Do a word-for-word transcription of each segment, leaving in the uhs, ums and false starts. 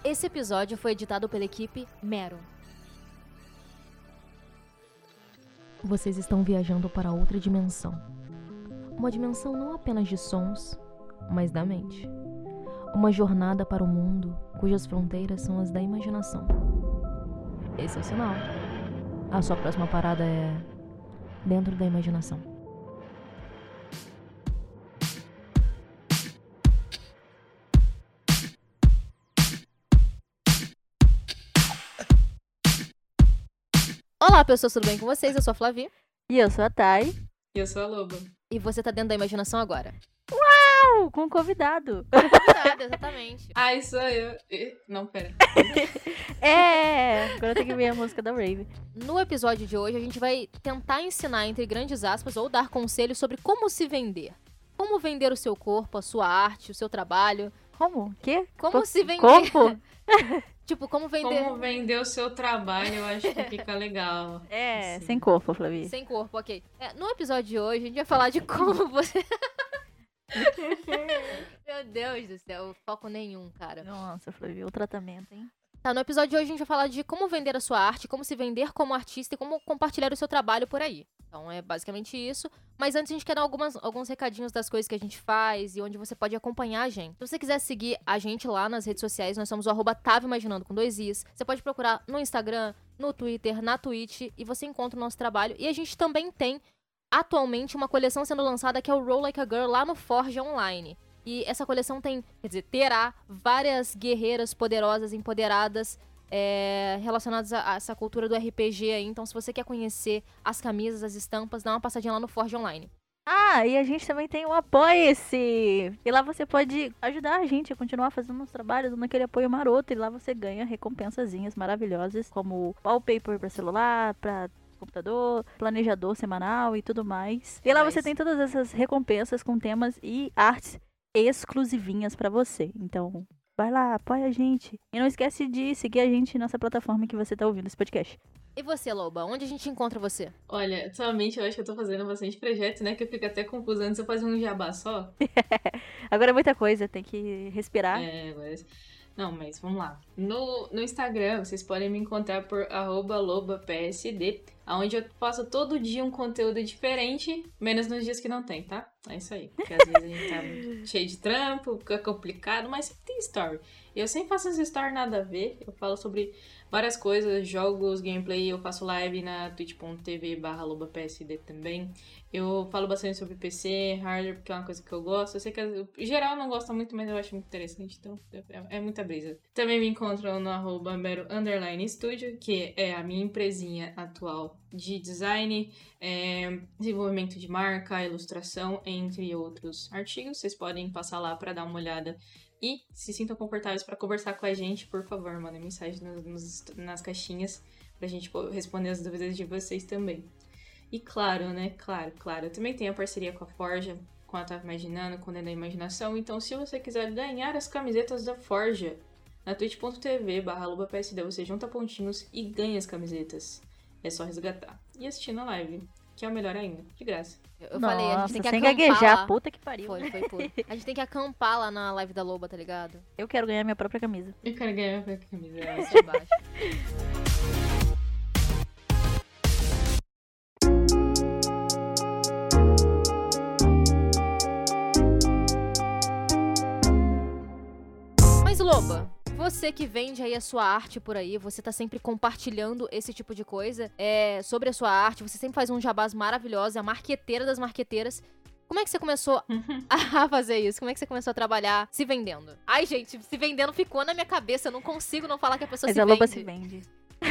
Esse episódio foi editado pela equipe Mero. Vocês estão viajando para outra dimensão. Uma dimensão não apenas de sons, mas da mente. Uma jornada para o mundo cujas fronteiras são as da imaginação. Esse é o sinal. A sua próxima parada é dentro da imaginação. Olá, pessoas, tudo bem com vocês? Eu sou a Flavi. E eu sou a Thay. E eu sou a Loba. E você tá dentro da imaginação agora. Uau! Com um convidado. Convidada, exatamente. Ai, sou eu. Não, pera. É! Agora tem que ver a música da Rave. No episódio de hoje, a gente vai tentar ensinar, entre grandes aspas, ou dar conselhos sobre como se vender. Como vender o seu corpo, a sua arte, o seu trabalho. Como? Quê? Como Co- se vender. Corpo? Tipo, como vender... Como vender o seu trabalho, eu acho que fica legal. É, Assim. sem corpo, Flavi. Sem corpo, ok. É, no episódio de hoje, a gente vai falar de como você... Meu Deus do céu, foco nenhum, cara. Nossa, Flavi, o tratamento, hein? Tá, no episódio de hoje a gente vai falar de como vender a sua arte, como se vender como artista e como compartilhar o seu trabalho por aí. Então é basicamente isso. Mas antes a gente quer dar algumas, alguns recadinhos das coisas que a gente faz e onde você pode acompanhar a gente. Se você quiser seguir a gente lá nas redes sociais, nós somos o arroba Tava Imaginando com dois Is. Você pode procurar no Instagram, no Twitter, na Twitch e você encontra o nosso trabalho. E a gente também tem atualmente uma coleção sendo lançada que é o Roll Like a Girl lá no Forge Online. E essa coleção tem, quer dizer, terá várias guerreiras poderosas, empoderadas, é, relacionadas a, a essa cultura do R P G aí. Então, se você quer conhecer as camisas, as estampas, dá uma passadinha lá no Forge Online. Ah, e a gente também tem o Apoia-se! E lá você pode ajudar a gente a continuar fazendo nosso trabalho, dando aquele apoio maroto. E lá você ganha recompensazinhas maravilhosas, como wallpaper pra celular, pra computador, planejador semanal e tudo mais. E lá Mas- você tem todas essas recompensas com temas e artes exclusivinhas pra você. Então, vai lá, apoia a gente. E não esquece de seguir a gente nessa plataforma que você tá ouvindo esse podcast. E você, Loba? Onde a gente encontra você? Olha, atualmente eu acho que eu tô fazendo bastante projeto, né? Que eu fico até confusa antes eu fazer um jabá só. Agora é muita coisa, tem que respirar. É, mas... Não, mas vamos lá. No, no Instagram, vocês podem me encontrar por arroba lobapsd, onde eu faço todo dia um conteúdo diferente, menos nos dias que não tem, tá? É isso aí. Porque às vezes a gente tá cheio de trampo, fica complicado, mas sempre tem story. Eu sempre faço essas stories nada a ver. Eu falo sobre várias coisas, jogos, gameplay. Eu faço live na twitch.tv barra lobapsd também. Eu falo bastante sobre P C, hardware, porque é uma coisa que eu gosto. Eu sei que em geral não gosta muito, mas eu acho muito interessante, então é, é muita brisa. Também me encontram no arroba mero underline studio, que é a minha empresinha atual de design, é, desenvolvimento de marca, ilustração, entre outros artigos. Vocês podem passar lá para dar uma olhada e se sintam confortáveis para conversar com a gente, por favor, mandem mensagem nos, nos, nas caixinhas pra gente responder as dúvidas de vocês também. E claro, né? Claro, claro. Eu também tenho a parceria com a Forja, com a Tava Imaginando, com o Dentro da Imaginação. Então, se você quiser ganhar as camisetas da Forja, na twitch.tv barra lobapsd, você junta pontinhos e ganha as camisetas. É só resgatar. E assistir na live, que é o melhor ainda, de graça. Eu, eu Nossa, falei, a gente tem que sem acampar gaguejar, lá. puta que pariu. Foi, foi puro. A gente tem que acampar lá na live da Loba, tá ligado? Eu quero ganhar minha própria camisa. Eu quero ganhar minha camisa. Aqui embaixo. Mas, Loba, você que vende aí a sua arte por aí, você tá sempre compartilhando esse tipo de coisa é, sobre a sua arte, você sempre faz um jabás maravilhoso, é a marqueteira das marqueteiras. Como é que você começou a fazer isso? Como é que você começou a trabalhar se vendendo? Ai, gente, se vendendo ficou na minha cabeça, eu não consigo não falar que a pessoa Mas se a vende. loba se vende.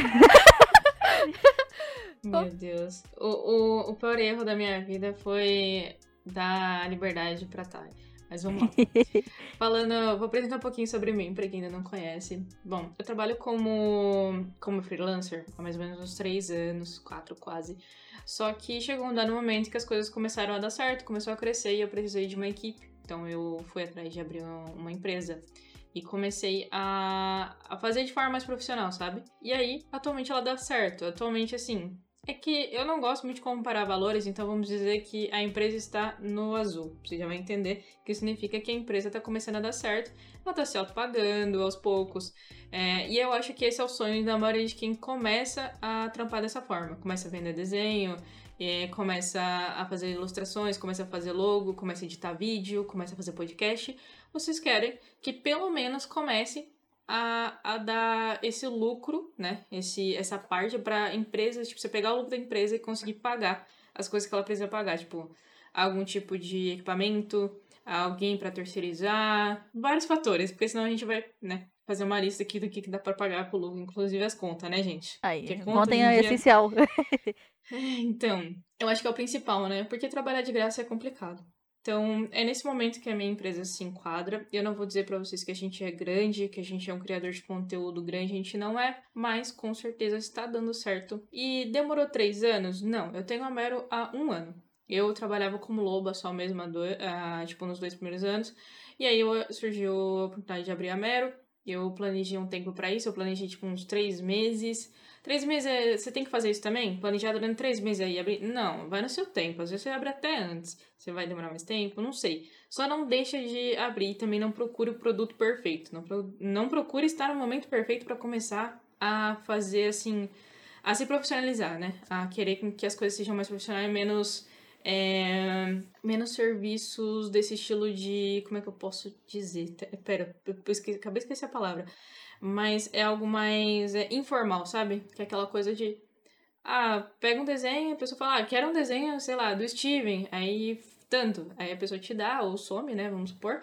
Meu Deus. O, o, o pior erro da minha vida foi dar liberdade pra Thay. Mas vamos lá. Falando, vou apresentar um pouquinho sobre mim, pra quem ainda não conhece. Bom, eu trabalho como, como freelancer há mais ou menos uns três anos, quatro quase. Só que chegou um dado momento que as coisas começaram a dar certo, começou a crescer e eu precisei de uma equipe. Então eu fui atrás de abrir uma empresa e comecei a, a fazer de forma mais profissional, sabe? E aí, atualmente ela dá certo. Atualmente, assim, É que eu não gosto muito de comparar valores, então vamos dizer que a empresa está no azul. Você já vai entender que significa que a empresa está começando a dar certo, ela está se autopagando aos poucos. É, e eu acho que esse é o sonho da maioria de quem começa a trampar dessa forma. Começa a vender desenho, é, começa a fazer ilustrações, começa a fazer logo, começa a editar vídeo, começa a fazer podcast. Vocês querem que pelo menos comece A, a dar esse lucro, né? Esse, essa parte pra empresa, tipo, você pegar o lucro da empresa e conseguir pagar as coisas que ela precisa pagar, tipo, algum tipo de equipamento, alguém pra terceirizar, vários fatores, porque senão a gente vai, né, fazer uma lista aqui do que, que dá pra pagar pro lucro, inclusive as contas, né, gente? Porque Aí, conta hoje contem em é dia... essencial. Então, eu acho que é o principal, né? Porque trabalhar de graça é complicado. Então, é nesse momento que a minha empresa se enquadra. Eu não vou dizer pra vocês que a gente é grande, que a gente é um criador de conteúdo grande, a gente não é, mas com certeza está dando certo. E demorou três anos? Não, eu tenho a Mero há um ano. Eu trabalhava como loba só mesmo, há dois, ah, tipo, nos dois primeiros anos. E aí eu, surgiu a oportunidade de abrir a Mero. Eu planejei um tempo pra isso, eu planejei tipo uns três meses. Três meses, é- você tem que fazer isso também? Planejar durante três meses aí, abrir? Não, vai no seu tempo. Às vezes você abre até antes. Você vai demorar mais tempo, não sei. Só não deixa de abrir e também não procure o produto perfeito. Não, pro- não procure estar no momento perfeito para começar a fazer, assim, a se profissionalizar, né? A querer que que as coisas sejam mais profissionais e menos... é, menos serviços desse estilo de... Como é que eu posso dizer? Te- Pera, eu eu esque- acabei de esquecer a palavra. Mas é algo mais é, informal, sabe? Que é aquela coisa de... Ah, pega um desenho, a pessoa fala, ah, quero um desenho, sei lá, do Steven. Aí, tanto. Aí a pessoa te dá, ou some, né, vamos supor.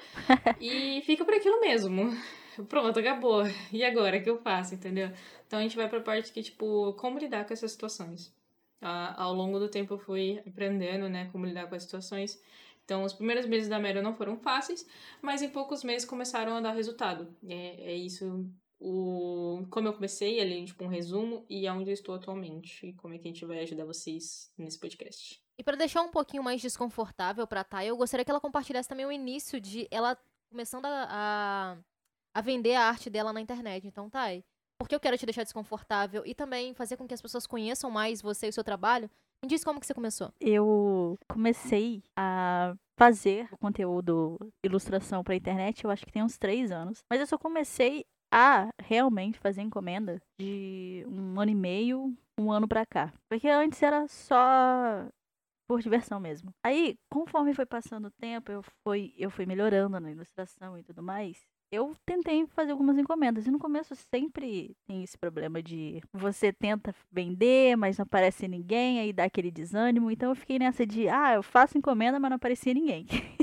E fica por aquilo mesmo. Pronto, acabou. E agora, o que eu faço, entendeu? Então a gente vai pra parte que, tipo, como lidar com essas situações. Ah, ao longo do tempo eu fui aprendendo, né, como lidar com as situações. Então, os primeiros meses da Mero não foram fáceis, mas em poucos meses começaram a dar resultado. É, é isso, o, como eu comecei, ali, tipo, um resumo, e aonde eu estou atualmente, e como é que a gente vai ajudar vocês nesse podcast. E pra deixar um pouquinho mais desconfortável pra Thay, eu gostaria que ela compartilhasse também o início de ela começando a, a, a vender a arte dela na internet. Então, Thay, porque eu quero te deixar desconfortável e também fazer com que as pessoas conheçam mais você e o seu trabalho, me diz como que você começou. Eu comecei a fazer conteúdo, ilustração pra internet, eu acho que tem uns três anos. Mas eu só comecei a realmente fazer encomenda de um ano e meio, um ano pra cá. Porque antes era só por diversão mesmo. Aí, conforme foi passando o tempo, eu fui, eu fui melhorando na ilustração e tudo mais. Eu tentei fazer algumas encomendas. E no começo sempre tem esse problema de você tenta vender, mas não aparece ninguém, aí dá aquele desânimo. Então eu fiquei nessa de, ah, eu faço encomenda, mas não aparecia ninguém.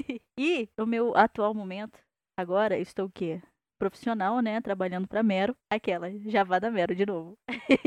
E no meu atual momento, agora eu estou o quê? Profissional, né? Trabalhando pra Mero. Aquela, Javá da Mero de novo.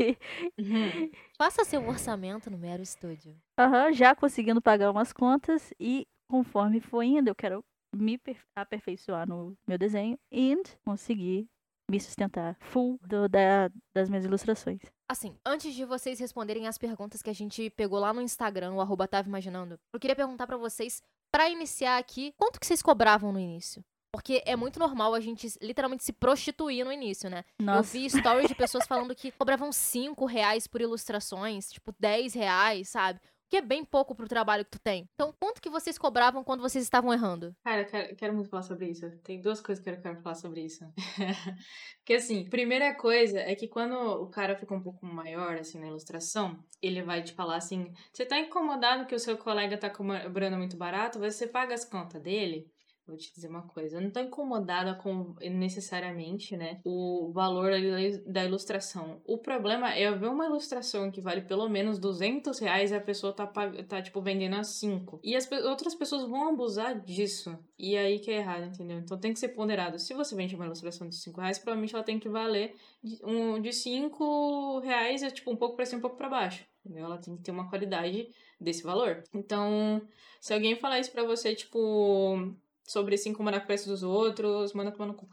Uhum. Faça seu orçamento no Mero Studio. Aham, já conseguindo pagar umas contas e conforme for indo, eu quero me per- aperfeiçoar no meu desenho e conseguir me sustentar full do- da- das minhas ilustrações. Assim, antes de vocês responderem as perguntas que a gente pegou lá no Instagram, o arroba Tava Imaginando, eu queria perguntar pra vocês, pra iniciar aqui, quanto que vocês cobravam no início? Porque é muito normal a gente literalmente se prostituir no início, né? Eu Nossa, vi stories de pessoas falando que cobravam cinco reais por ilustrações, tipo dez reais, sabe? O que é bem pouco pro trabalho que tu tem. Então, quanto que vocês cobravam quando vocês estavam errando? Cara, eu quero, quero muito falar sobre isso. Tem duas coisas que eu quero falar sobre isso. Porque, assim, primeira coisa é que quando o cara fica um pouco maior, assim, na ilustração, ele vai te falar assim: você tá incomodado que o seu colega tá cobrando muito barato? Você paga as contas dele? Vou te dizer uma coisa, eu não tô incomodada com necessariamente, né, o valor ali da ilustração. O problema é eu ver uma ilustração que vale pelo menos duzentos reais e a pessoa tá, pag- tá tipo, vendendo a cinco. E as pe- outras pessoas vão abusar disso. E aí que é errado, entendeu? Então tem que ser ponderado. Se você vende uma ilustração de cinco reais, provavelmente ela tem que valer de, um, de cinco reais, é tipo um pouco pra cima, um pouco pra baixo. Entendeu? Ela tem que ter uma qualidade desse valor. Então, se alguém falar isso pra você, tipo sobre se incomodar com o preço dos outros, manda tomar no cu.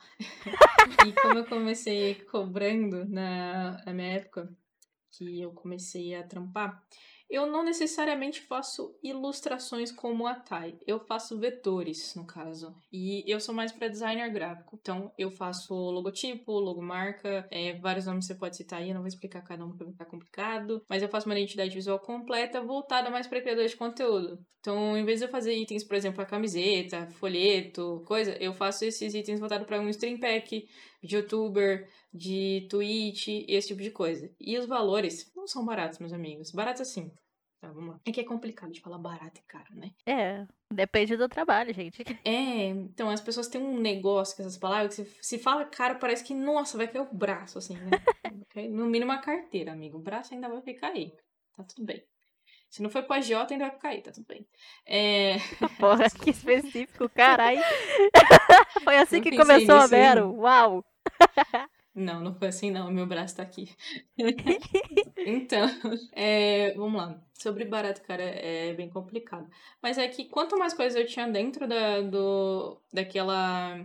E como eu comecei cobrando na, na minha época, que eu comecei a trampar, Eu não necessariamente faço ilustrações como a Thay. Eu faço vetores, no caso. E eu sou mais para designer gráfico. Então, eu faço logotipo, logomarca, é, vários nomes você pode citar aí. Eu não vou explicar cada um porque vai ficar complicado. Mas eu faço uma identidade visual completa voltada mais para criadores de conteúdo. Então, em vez de eu fazer itens, por exemplo, a camiseta, folheto, coisa, eu faço esses itens voltados para um stream pack de youtuber, de Twitch, esse tipo de coisa. E os valores não são baratos, meus amigos. Baratos assim. Tá, vamos lá. É que é complicado de falar barato e caro, né? É, depende do trabalho, gente. É, então as pessoas têm um negócio com essas palavras que se, se fala caro, parece que, nossa, vai cair o braço, assim, né? No mínimo a carteira, amigo. O braço ainda vai ficar aí. Tá tudo bem. Se não for pro agiota, ainda vai ficar aí, tá tudo bem. É... Porra, que específico, carai. Foi assim Não que pensei começou a nisso, hein? Vero. Uau. Não, não foi assim não, meu braço tá aqui. Então, é, vamos lá. Sobre barato, cara, é bem complicado. Mas é que quanto mais coisas eu tinha dentro da, do, daquela,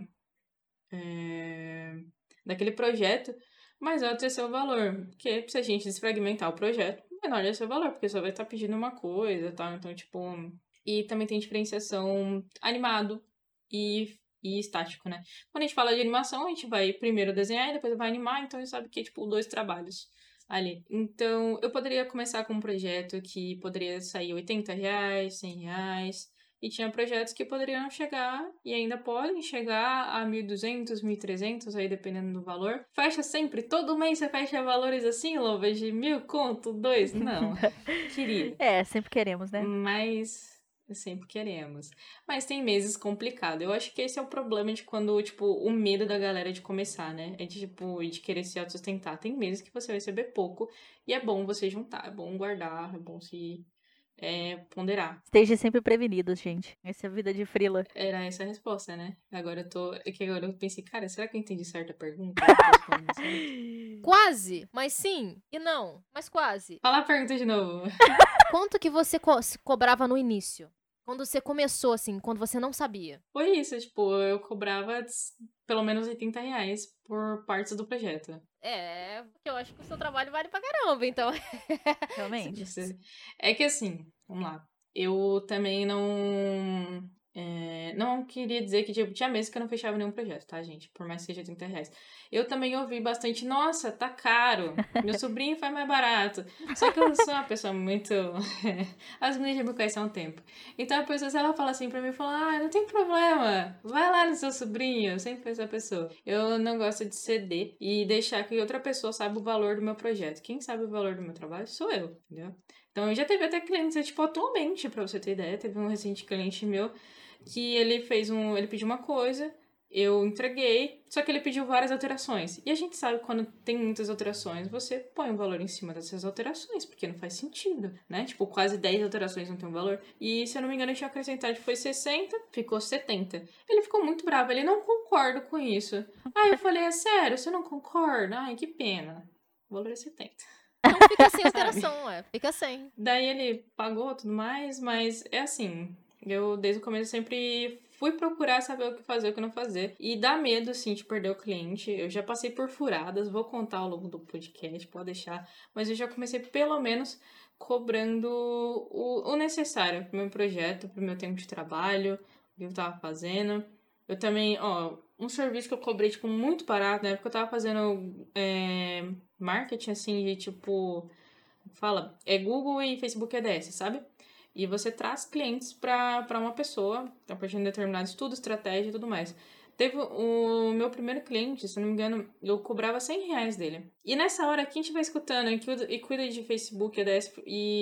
é, daquele projeto, mais alto ia ser o valor. Porque se a gente desfragmentar o projeto, menor ia ser o valor, porque só vai estar pedindo uma coisa, tá? Então, tipo... E também tem diferenciação animado e e estático, né? Quando a gente fala de animação, a gente vai primeiro desenhar e depois vai animar, então a gente sabe que é, tipo, dois trabalhos ali. Então, eu poderia começar com um projeto que poderia sair oitenta reais, cem reais, e tinha projetos que poderiam chegar, e ainda podem chegar a mil e duzentos, mil e trezentos, aí dependendo do valor. Fecha sempre, todo mês você fecha valores assim, Louva, de mil conto, dois? Não, queria. É, sempre queremos, né? Mas... sempre queremos. Mas tem meses complicados. Eu acho que esse é o problema de quando, tipo, o medo da galera de começar, né? É de, tipo, de querer se autossustentar. Tem meses que você vai receber pouco e é bom você juntar, é bom guardar, é bom se é, ponderar. Esteja sempre prevenidos, gente. Essa é a vida de frila. Era essa a resposta, né? Agora eu tô... É que agora eu pensei, cara, será que eu entendi certo a pergunta? Quase, mas sim e não, mas quase. Fala a pergunta de novo. Quanto que você co se cobrava no início? Quando você começou, assim, quando você não sabia? Foi isso, tipo, eu cobrava pelo menos oitenta reais por partes do projeto. É, porque eu acho que o seu trabalho vale pra caramba, então. Realmente. É que assim, vamos lá. Eu também não... É, não queria dizer que tipo, tinha meses que eu não fechava nenhum projeto, tá, gente? Por mais que seja trinta reais. Eu também ouvi bastante, nossa, tá caro. Meu sobrinho faz mais barato. Só que eu sou uma pessoa muito... As meninas já me conhecem há um tempo. Então a pessoa, se ela fala assim pra mim, fala, ah, não tem problema. Vai lá no seu sobrinho. Eu sempre fui essa pessoa. Eu não gosto de ceder e deixar que outra pessoa saiba o valor do meu projeto. Quem sabe o valor do meu trabalho sou eu, entendeu? Então, já teve até clientes, tipo, atualmente, pra você ter ideia, teve um recente cliente meu que ele fez um... Ele pediu uma coisa, eu entreguei, só que ele pediu várias alterações. E a gente sabe que quando tem muitas alterações, você põe um valor em cima dessas alterações, porque não faz sentido, né? Tipo, quase dez alterações não tem um valor. E, se eu não me engano, eu tinha acrescentado, foi sessenta, ficou setenta. Ele ficou muito bravo, ele não concorda com isso. Aí eu falei, é sério, você não concorda? Ai, que pena. O valor é setenta. Então fica sem alteração, é. Fica sem. Daí ele pagou tudo mais, mas é assim, eu desde o começo sempre fui procurar saber o que fazer, o que não fazer. E dá medo, assim, de perder o cliente. Eu já passei por furadas, vou contar ao longo do podcast, pode deixar. Mas eu já comecei, pelo menos, cobrando o, o necessário pro meu projeto, pro meu tempo de trabalho, o que eu tava fazendo. Eu também, ó, um serviço que eu cobrei, tipo, muito barato, na época eu tava fazendo é, marketing, assim, de, tipo, fala, é Google e Facebook A D S, sabe? E você traz clientes pra, pra uma pessoa, a partir de um determinado estudo, estratégia e tudo mais. Teve o meu primeiro cliente, se não me engano, eu cobrava cem reais dele. E nessa hora, quem estiver escutando e cuida, e cuida de Facebook A D S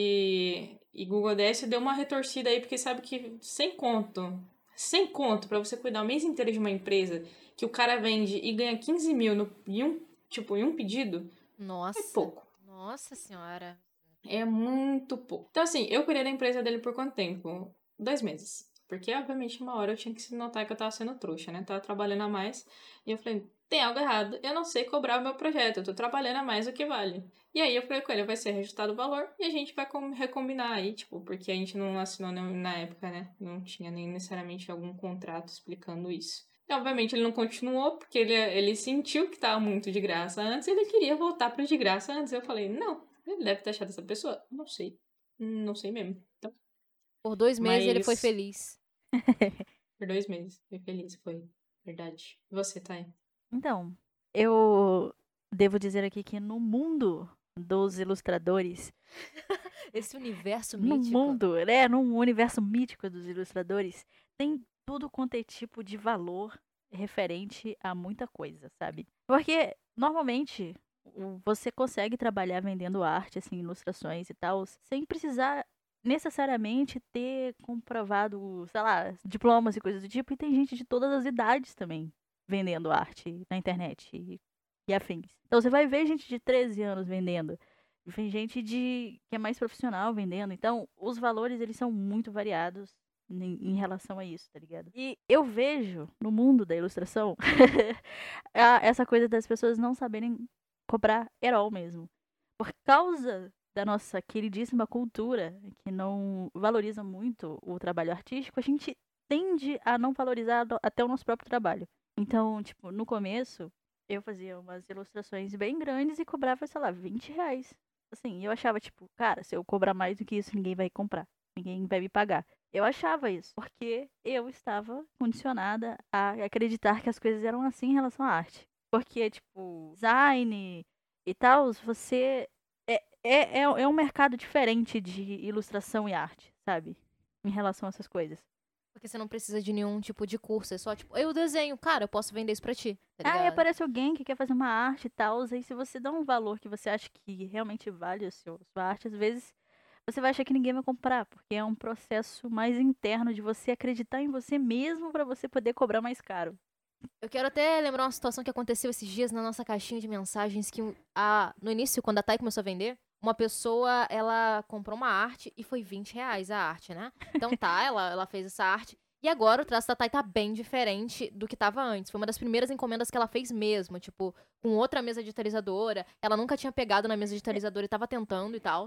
e, e Google A D S, deu uma retorcida aí, porque sabe que sem conto... Sem conto, pra você cuidar o mês inteiro de uma empresa que o cara vende e ganha quinze mil no, em, um, tipo, em um pedido, Nossa. é pouco. Nossa senhora. É muito pouco. Então, assim, eu cuidei da empresa dele por quanto tempo? Dois meses. Porque, obviamente, uma hora eu tinha que se notar que eu tava sendo trouxa, né? Tava trabalhando a mais. E eu falei, tem algo errado. Eu não sei cobrar o meu projeto. Eu tô trabalhando a mais do que vale. E aí eu falei com ele, vai ser reajustado o valor e a gente vai recombinar aí, tipo, porque a gente não assinou na época, né? Não tinha nem necessariamente algum contrato explicando isso. E, obviamente, ele não continuou, porque ele, ele sentiu que tava muito de graça antes e ele queria voltar pro de graça antes. Eu falei, não, ele deve ter achado essa pessoa? Não sei. Não sei mesmo. Então, Por dois meses ele foi Mas- feliz. por dois meses. Fui feliz, foi. Verdade. E você, Thay? Então, eu devo dizer aqui que no mundo dos ilustradores, Esse universo no mítico. mundo, né, no universo mítico dos ilustradores, tem tudo quanto é tipo de valor referente a muita coisa, sabe? Porque normalmente o- você consegue trabalhar vendendo arte, assim, ilustrações e tal, sem precisar necessariamente ter comprovado, sei lá, diplomas e coisas do tipo, e tem gente de todas as idades também vendendo arte na internet e, e afins. Então você vai ver gente de treze anos vendendo. Tem gente de que é mais profissional vendendo. Então, os valores eles são muito variados em, em relação a isso, tá ligado? E eu vejo no mundo da ilustração a- essa coisa das pessoas não saberem cobrar at all mesmo. Por causa da nossa queridíssima cultura, que não valoriza muito o trabalho artístico, a gente tende a não valorizar do- até o nosso próprio trabalho. Então, tipo, no começo, eu fazia umas ilustrações bem grandes e cobrava, sei lá, vinte reais. Assim, eu achava, tipo, cara, se eu cobrar mais do que isso, ninguém vai comprar. Ninguém vai me pagar. Eu achava isso, porque eu estava condicionada a acreditar que as coisas eram assim em relação à arte. Porque, tipo, design e tal, você. É, é, é, é um mercado diferente de ilustração e arte, sabe? Em relação a essas coisas. Porque você não precisa de nenhum tipo de curso. É só, tipo, eu desenho. Cara, eu posso vender isso pra ti. Tá Aí ligado? aparece alguém que quer fazer uma arte e tal, aí se você dá um valor que você acha que realmente vale a seu- sua arte, às vezes você vai achar que ninguém vai comprar, porque é um processo mais interno de você acreditar em você mesmo pra você poder cobrar mais caro. Eu quero até lembrar uma situação que aconteceu esses dias na nossa caixinha de mensagens que a, no início, quando a Thay começou a vender, uma pessoa, ela comprou uma arte e foi vinte reais a arte, né? Então tá, ela, ela fez essa arte. E agora o traço da Thay tá bem diferente do que tava antes. Foi uma das primeiras encomendas que ela fez mesmo, tipo, com outra mesa digitalizadora. Ela nunca tinha pegado na mesa digitalizadora e tava tentando e tal.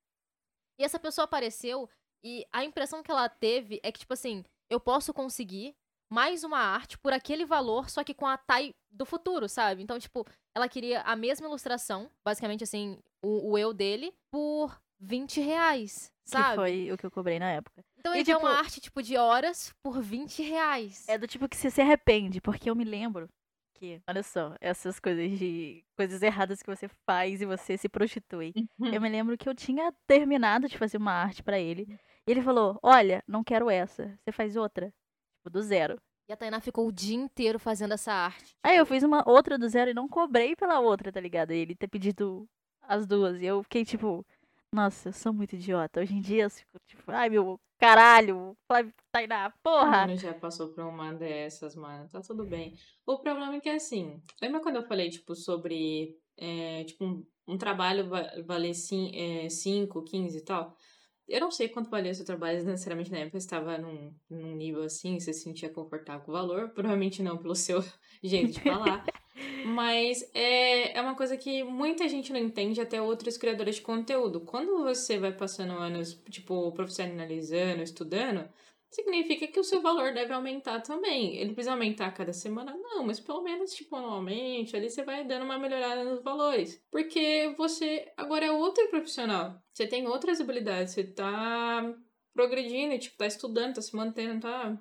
E essa pessoa apareceu e a impressão que ela teve é que, tipo assim, eu posso conseguir mais uma arte por aquele valor, só que com a Thay do futuro, sabe? Então, tipo, ela queria a mesma ilustração, basicamente assim, o, o eu dele, por vinte reais, sabe? Que foi o que eu cobrei na época. Então E, ele quer tipo, uma arte, tipo, de horas por vinte reais. É do tipo que você se arrepende, porque eu me lembro que, olha só, essas coisas de coisas erradas que você faz e você se prostitui. Eu me lembro que eu tinha terminado de fazer uma arte pra ele, e ele falou: "Olha, não quero essa. Você faz outra?" Tipo, do zero. E a Tainá ficou o dia inteiro fazendo essa arte. Aí eu fiz uma outra do zero e não cobrei pela outra, tá ligado? Ele ter pedido as duas. E eu fiquei tipo, nossa, eu sou muito idiota. Hoje em dia eu fico tipo, ai meu caralho, Flávio Tainá, A porra! Mano já passou por uma dessas, mano. Tá tudo bem. O problema é que, assim, lembra quando eu falei, tipo, sobre, é, tipo, um, um trabalho va- valer cinco, quinze e tal? Eu não sei quanto valia o seu trabalho, necessariamente na época você estava num, num nível assim, você se sentia confortável com o valor. Provavelmente não pelo seu jeito de falar. Mas é, é uma coisa que muita gente não entende, até outros criadores de conteúdo. Quando você vai passando anos, tipo, profissionalizando, estudando, significa que o seu valor deve aumentar também. Ele precisa aumentar a cada semana? Não, mas pelo menos, tipo, anualmente, ali você vai dando uma melhorada nos valores. Porque você agora é outro profissional. Você tem outras habilidades, você tá progredindo, tipo, tá estudando, tá se mantendo, tá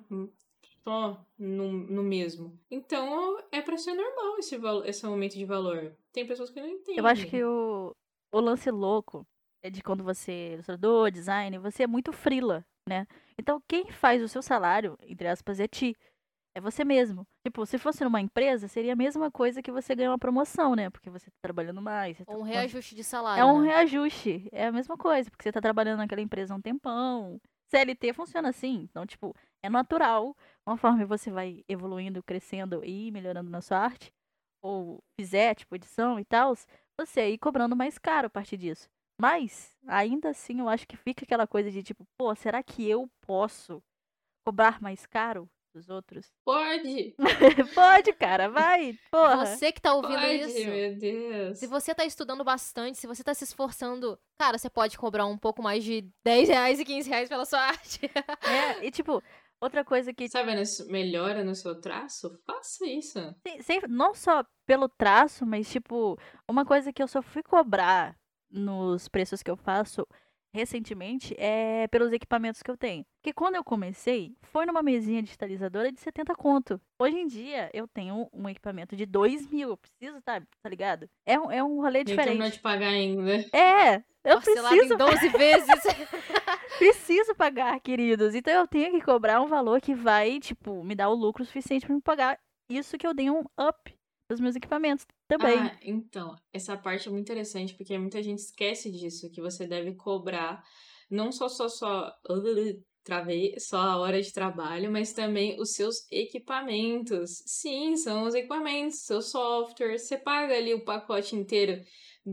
só no, no mesmo. Então, é pra ser normal esse, val- esse aumento de valor. Tem pessoas que não entendem. Eu acho que o, o lance louco é de quando você é ilustrador, designer, você é muito frila, né? Então, quem faz o seu salário, entre aspas, é ti. É você mesmo. Tipo, se fosse numa empresa, seria a mesma coisa que você ganhar uma promoção, né? Porque você tá trabalhando mais. Você tá- Ou um reajuste de É salário, um né? reajuste. É a mesma coisa, porque você tá trabalhando naquela empresa há um tempão. C L T funciona assim. Então, tipo, é natural. Conforme você vai evoluindo, crescendo e melhorando na sua arte, ou fizer, tipo, edição e tal, você ir cobrando mais caro a partir disso. Mas, ainda assim, eu acho que fica aquela coisa de tipo, pô, será que eu posso cobrar mais caro dos outros? Pode! Pode, cara, vai, porra. Você que tá ouvindo Pode, isso, meu Deus. se você tá estudando bastante, se você tá se esforçando, cara, você pode cobrar um pouco mais de dez reais e quinze reais pela sua arte. É, e tipo, outra coisa que Tá vendo isso melhora no seu traço? Faça isso. Sim, sem- não só pelo traço, mas tipo, uma coisa que eu só fui cobrar nos preços que eu faço recentemente é pelos equipamentos que eu tenho. Porque quando eu comecei, foi numa mesinha digitalizadora de setenta conto. Hoje em dia, eu tenho um equipamento de dois mil. Eu preciso, tá, tá ligado? É um, é um rolê Nem terminou de diferente. pagar ainda. É, eu Parcelado em preciso, doze vezes. preciso pagar, queridos. Então eu tenho que cobrar um valor que vai, tipo, me dar o lucro suficiente pra me pagar isso que eu dei um up dos meus equipamentos também. Ah, então, essa parte é muito interessante porque muita gente esquece disso, que você deve cobrar não só só só travei só a hora de trabalho, mas também os seus equipamentos. Sim, são os equipamentos, seu software. Você paga ali o pacote inteiro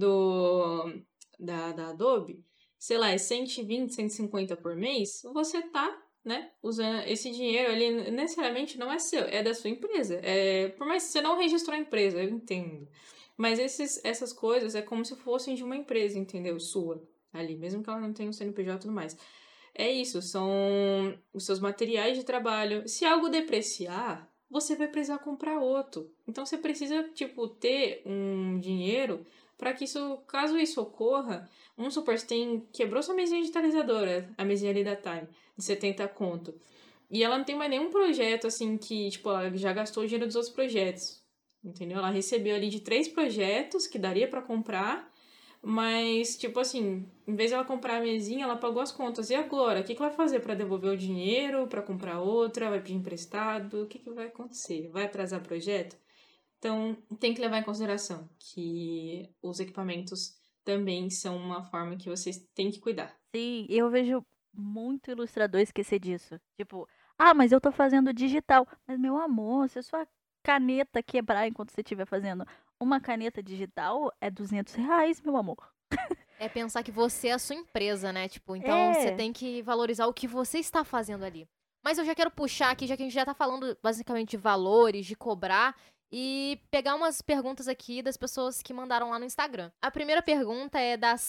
do da, da Adobe, sei lá, é cento e vinte, cento e cinquenta por mês, você tá, né, usando esse dinheiro ali, necessariamente não é seu, é da sua empresa. É, por mais que você não registrou a empresa, eu entendo. Mas esses, essas coisas é como se fossem de uma empresa, entendeu? Sua, ali, mesmo que ela não tenha um C N P J e tudo mais. É isso, são os seus materiais de trabalho. Se algo depreciar, você vai precisar comprar outro. Então você precisa, tipo, ter um dinheiro para que isso, caso isso ocorra, vamos supor, você tem, quebrou sua mesinha digitalizadora, a mesinha ali da Time, de setenta conto. E ela não tem mais nenhum projeto, assim, que, tipo, ela já gastou o dinheiro dos outros projetos. Entendeu? Ela recebeu ali de três projetos que daria para comprar, mas, tipo assim, em vez de ela comprar a mesinha, ela pagou as contas. E agora? O que, que ela vai fazer para devolver o dinheiro, para comprar outra? Vai pedir emprestado? O que, que vai acontecer? Vai atrasar o projeto? Então, tem que levar em consideração que os equipamentos também são uma forma que vocês têm que cuidar. Sim, eu vejo muito ilustrador esquecer disso. Tipo, ah, mas eu tô fazendo digital. Mas, meu amor, se a sua caneta quebrar enquanto você estiver fazendo uma caneta digital, é duzentos reais, meu amor. É pensar que você é a sua empresa, né? Tipo, então você É. tem que valorizar o que você está fazendo ali. Mas eu já quero puxar aqui, já que a gente já tá falando basicamente de valores, de cobrar, e pegar umas perguntas aqui das pessoas que mandaram lá no Instagram. A primeira pergunta é da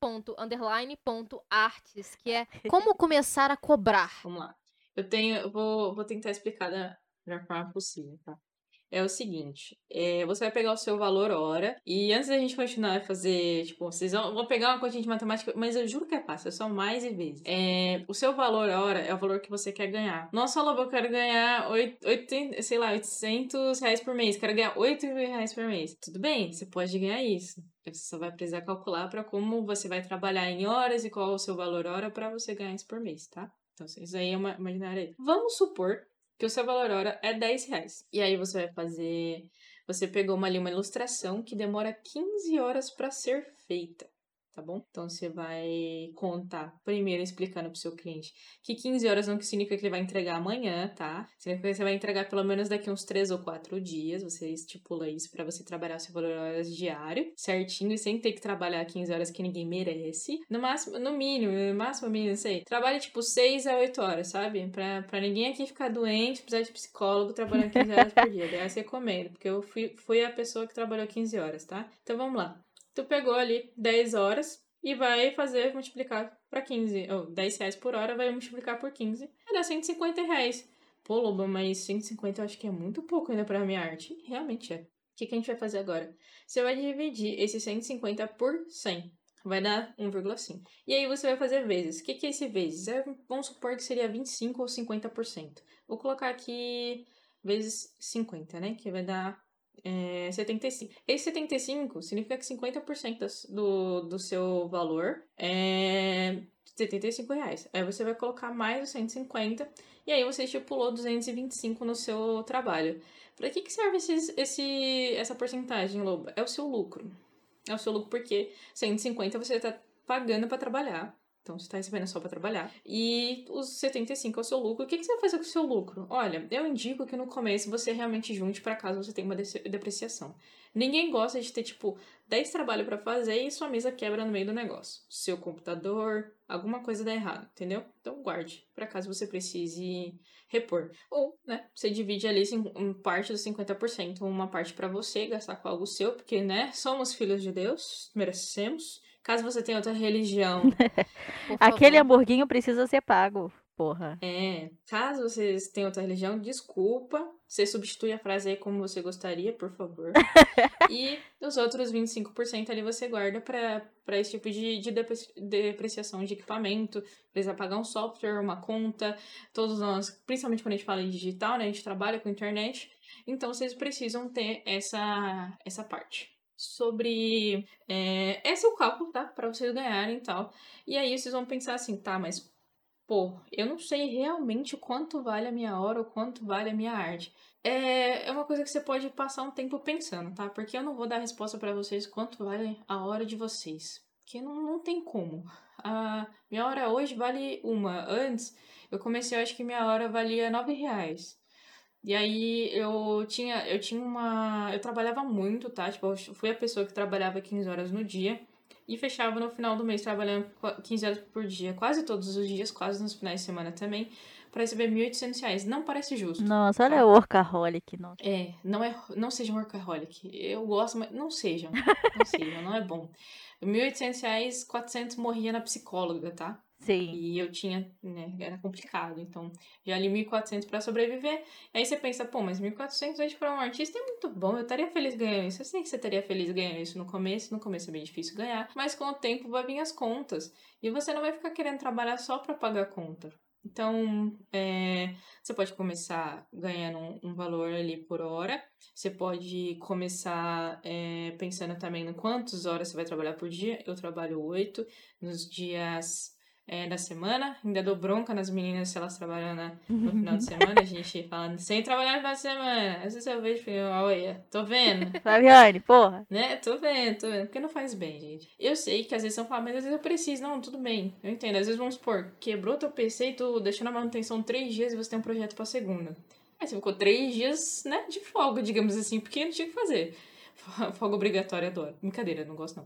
sam.underline.artes, que é como começar a cobrar? Vamos lá. Eu tenho, eu vou, vou tentar explicar da melhor forma possível, tá? É o seguinte, é, você vai pegar o seu valor hora, e antes da gente continuar a fazer, tipo, vocês vão, vão pegar uma continha de matemática, mas eu juro que é fácil, é só mais e vezes. É, o seu valor hora é o valor que você quer ganhar. Nossa, Lobo, eu quero ganhar oitenta, sei lá, oitocentos reais por mês, quero ganhar oito mil reais por mês. Tudo bem, você pode ganhar isso. Você só vai precisar calcular para como você vai trabalhar em horas e qual é o seu valor hora para você ganhar isso por mês, tá? Então, isso aí é uma imaginária aí. Vamos supor que o seu valor hora é dez reais. E aí você vai fazer... Você pegou uma, ali uma ilustração que demora quinze horas para ser feita, tá bom? Então você vai contar primeiro explicando pro seu cliente que quinze horas não significa que ele vai entregar amanhã, tá? Significa que você vai entregar pelo menos daqui uns três ou quatro dias. Você estipula isso para você trabalhar seu valor horas diário, certinho, e sem ter que trabalhar quinze horas que ninguém merece. No máximo, no mínimo, no máximo, mínimo, não sei. Trabalhe tipo seis a oito horas, sabe? Pra, pra ninguém aqui ficar doente, precisar de psicólogo trabalhando quinze horas por dia. Daí você recomendo, porque eu fui, fui a pessoa que trabalhou quinze horas, tá? Então vamos lá. Tu pegou ali dez horas e vai fazer, multiplicar para quinze, ou dez reais por hora, vai multiplicar por quinze, vai dar cento e cinquenta reais. Pô, Loba, mas cento e cinquenta eu acho que é muito pouco ainda pra minha arte. Realmente é. O que, que a gente vai fazer agora? Você vai dividir esse cento e cinquenta por cem. Vai dar um vírgula cinco. E aí você vai fazer vezes. O que, que é esse vezes? É, vamos supor que seria vinte e cinco ou cinquenta por cento. Vou colocar aqui vezes cinquenta, né? Que vai dar É, setenta e cinco. Esse setenta e cinco significa que cinquenta por cento do, do seu valor é setenta e cinco reais. Aí você vai colocar mais os cento e cinquenta e aí você estipulou duzentos e vinte e cinco no seu trabalho. Para que, que serve esse, esse, essa porcentagem, Lobo? É o seu lucro. É o seu lucro porque cento e cinquenta você está pagando para trabalhar. Então, você está recebendo só para trabalhar. E os setenta e cinco é o seu lucro. O que, que você vai fazer com o seu lucro? Olha, eu indico que no começo você realmente junte para caso você tenha uma depreciação. Ninguém gosta de ter, tipo, dez trabalhos para fazer e sua mesa quebra no meio do negócio. Seu computador, alguma coisa dá errado, entendeu? Então, guarde para caso você precise repor. Ou, né, você divide ali em parte dos cinquenta por cento, uma parte para você gastar com algo seu, porque, né, somos filhos de Deus, merecemos. Caso você tenha outra religião... Aquele hamburguinho precisa ser pago. porra. É, caso vocês tenham outra religião, desculpa. Você substitui a frase aí como você gostaria, por favor. E os outros vinte e cinco por cento ali você guarda pra, pra esse tipo de, de depre- depreciação de equipamento. Precisa pagar um software, uma conta. Todos nós, principalmente quando a gente fala em digital, né? A gente trabalha com internet. Então, vocês precisam ter essa, essa parte. Sobre... É, esse é o cálculo, tá? Pra vocês ganharem e tal. E aí, vocês vão pensar assim, tá, mas... Pô, eu não sei realmente o quanto vale a minha hora, o quanto vale a minha arte. É, é uma coisa que você pode passar um tempo pensando, tá? Porque eu não vou dar resposta pra vocês quanto vale a hora de vocês. Porque não, não tem como. A minha hora hoje vale uma. Antes, eu comecei, eu acho que minha hora valia nove reais. E aí eu tinha, eu tinha uma... Eu trabalhava muito, tá? Tipo, eu fui a pessoa que trabalhava quinze horas no dia. E fechava no final do mês trabalhando quinze horas por dia, quase todos os dias, quase nos finais de semana também, para receber mil e oitocentos reais. Não parece justo. Nossa, olha tá? o workaholic, nossa. É, não, é, não sejam workaholic. Eu gosto, mas não sejam. Não sejam, não é bom. mil e oitocentos reais, quatrocentos morria na psicóloga, tá? Sim. E eu tinha, né, era complicado. Então, já ali mil e quatrocentos para sobreviver. Aí você pensa, pô, mas mil e quatrocentos hoje para um artista é muito bom. Eu estaria feliz ganhando isso. Eu sei que você estaria feliz ganhando isso no começo. No começo é bem difícil ganhar. Mas com o tempo vai vir as contas. E você não vai ficar querendo trabalhar só para pagar a conta. Então, é, você pode começar ganhando um, um valor ali por hora. Você pode começar é, pensando também em quantas horas você vai trabalhar por dia. Eu trabalho oito nos dias... É, da semana, ainda dou bronca nas meninas se elas trabalham na, no final de semana, a gente falando, sem trabalhar no final de semana, às vezes eu vejo e fico, olha, tô vendo, Flaviane, porra. né, tô vendo, tô vendo, porque não faz bem, gente. Eu sei que às vezes são falar, mas às vezes eu preciso, não, tudo bem, eu entendo, às vezes vamos supor, quebrou teu P C e tu deixou na manutenção três dias e você tem um projeto pra segunda. Aí você ficou três dias, né, de folga, digamos assim, porque não tinha o que fazer. Folga obrigatória, adoro. Brincadeira, não gosto não.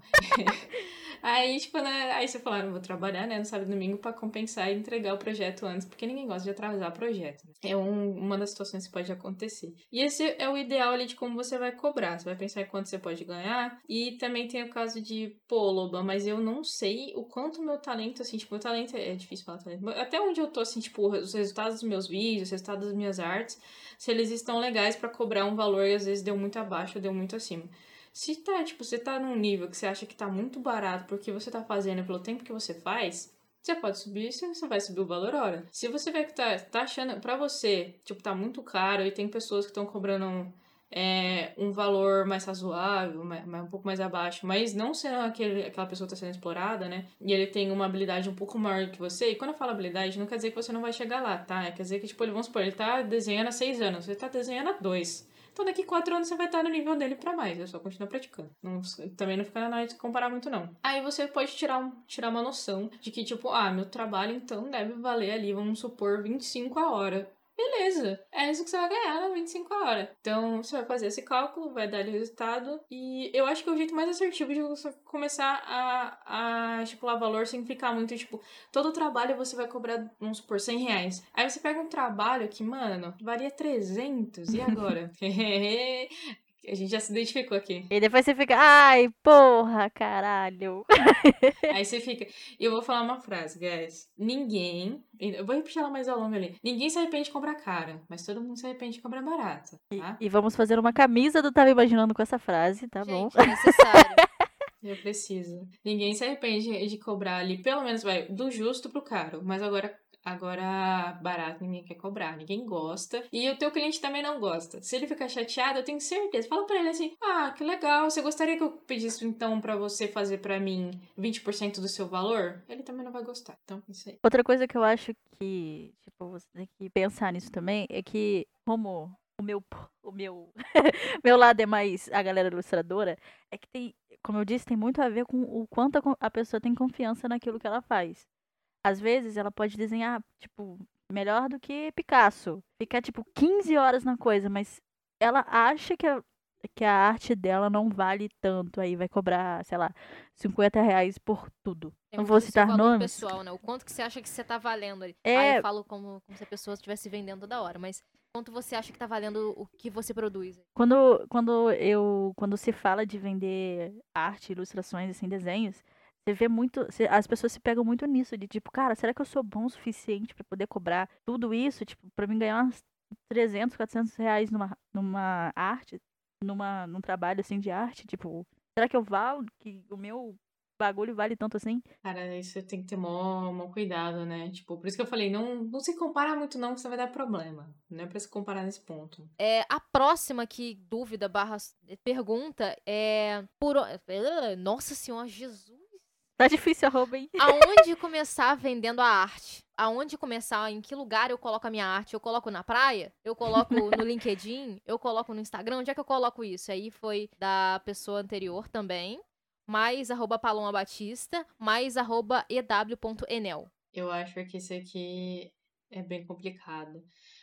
Aí, tipo, né, aí você fala, ah, não vou trabalhar, né, no sábado e domingo pra compensar e entregar o projeto antes, porque ninguém gosta de atrasar projeto. Né? É um, uma das situações que pode acontecer. E esse é o ideal ali de como você vai cobrar. Você vai pensar em quanto você pode ganhar. E também tem o caso de, pô, Loba, mas eu não sei o quanto meu talento, assim, tipo, meu talento é, é difícil falar talento. Até onde eu tô, assim, tipo, os resultados dos meus vídeos, os resultados das minhas artes, se eles estão legais pra cobrar um valor e às vezes deu muito abaixo ou deu muito acima. Se tá, tipo, você tá num nível que você acha que tá muito barato porque você tá fazendo pelo tempo que você faz, você pode subir, você vai subir o valor hora. Se você vê que tá, tá achando, pra você, tipo, tá muito caro e tem pessoas que estão cobrando é, um valor mais razoável, mais, um pouco mais abaixo, mas não sendo aquele, aquela pessoa que tá sendo explorada, né? E ele tem uma habilidade um pouco maior que você, e quando eu falo habilidade, não quer dizer que você não vai chegar lá, tá? Quer dizer que, tipo, ele, vamos supor, ele tá desenhando há seis anos, você tá desenhando há dois. Então, daqui quatro anos você vai estar no nível dele pra mais. É só continuar praticando. Não, também não fica na hora de comparar muito, não. Aí você pode tirar, um, tirar uma noção de que, tipo, ah, meu trabalho, então, deve valer ali, vamos supor, vinte e cinco a hora. Beleza, é isso que você vai ganhar na vinte e cinco a hora. Então, você vai fazer esse cálculo, vai dar o resultado. E eu acho que é o jeito mais assertivo de você começar a, a estipular valor sem ficar muito, tipo, todo trabalho você vai cobrar, vamos supor, cem reais. Aí você pega um trabalho que, mano, valia trezentos. E agora? A gente já se identificou aqui. E depois você fica, ai, porra, caralho. Aí você fica... Eu vou falar uma frase, guys. Ninguém... Eu vou repetir ela mais ao longo ali. Ninguém se arrepende de comprar caro, mas todo mundo se arrepende de comprar barato, tá? E, e vamos fazer uma camisa do Tava Imaginando com essa frase, tá bom? Gente, é necessário. Eu preciso. Ninguém se arrepende de cobrar ali, pelo menos, vai, do justo pro caro. Mas agora... Agora, barato, ninguém quer cobrar, ninguém gosta. E o teu cliente também não gosta. Se ele ficar chateado, eu tenho certeza. Fala pra ele assim, ah, que legal, você gostaria que eu pedisse, então, pra você fazer pra mim vinte por cento do seu valor? Ele também não vai gostar. Então, isso aí. Outra coisa que eu acho que, tipo, você tem que pensar nisso também é que, como o meu, o meu, meu lado é mais a galera ilustradora, é que tem, como eu disse, tem muito a ver com o quanto a, a pessoa tem confiança naquilo que ela faz. Às vezes ela pode desenhar, tipo, melhor do que Picasso. Ficar, tipo, quinze horas na coisa, mas ela acha que a, que a arte dela não vale tanto. Aí vai cobrar, sei lá, cinquenta reais por tudo. Tem Não muito vou do seu citar valor nomes. pessoal, né? O quanto que você acha que você tá valendo ali. É. Ah, eu falo como, como se a pessoa estivesse vendendo toda hora, mas quanto você acha que tá valendo o que você produz? Quando, quando eu. Quando se fala de vender arte, ilustrações, assim, desenhos, Você vê muito, você- as pessoas se pegam muito nisso, de tipo, cara, será que eu sou bom o suficiente pra poder cobrar tudo isso? Tipo, pra mim ganhar uns trezentos, quatrocentos reais numa, numa arte, numa, num trabalho assim de arte, tipo, será que eu valo, que o meu bagulho vale tanto assim? Cara, isso tem que ter mó, mó cuidado, né? Tipo, por isso que eu falei, não, não se compara muito não, que você vai dar problema. Não é pra se comparar nesse ponto. É, a próxima que dúvida barra pergunta é por o- Nossa Senhora, Jesus. Tá difícil a roupa, hein? Aonde começar vendendo a arte? Aonde começar? Em que lugar eu coloco a minha arte? Eu coloco na praia? Eu coloco no LinkedIn? Eu coloco no Instagram? Onde é que eu coloco isso? Aí foi da pessoa anterior também. Mais arroba Paloma Batista, mais arroba ew.enel. Eu acho que esse aqui é bem complicado.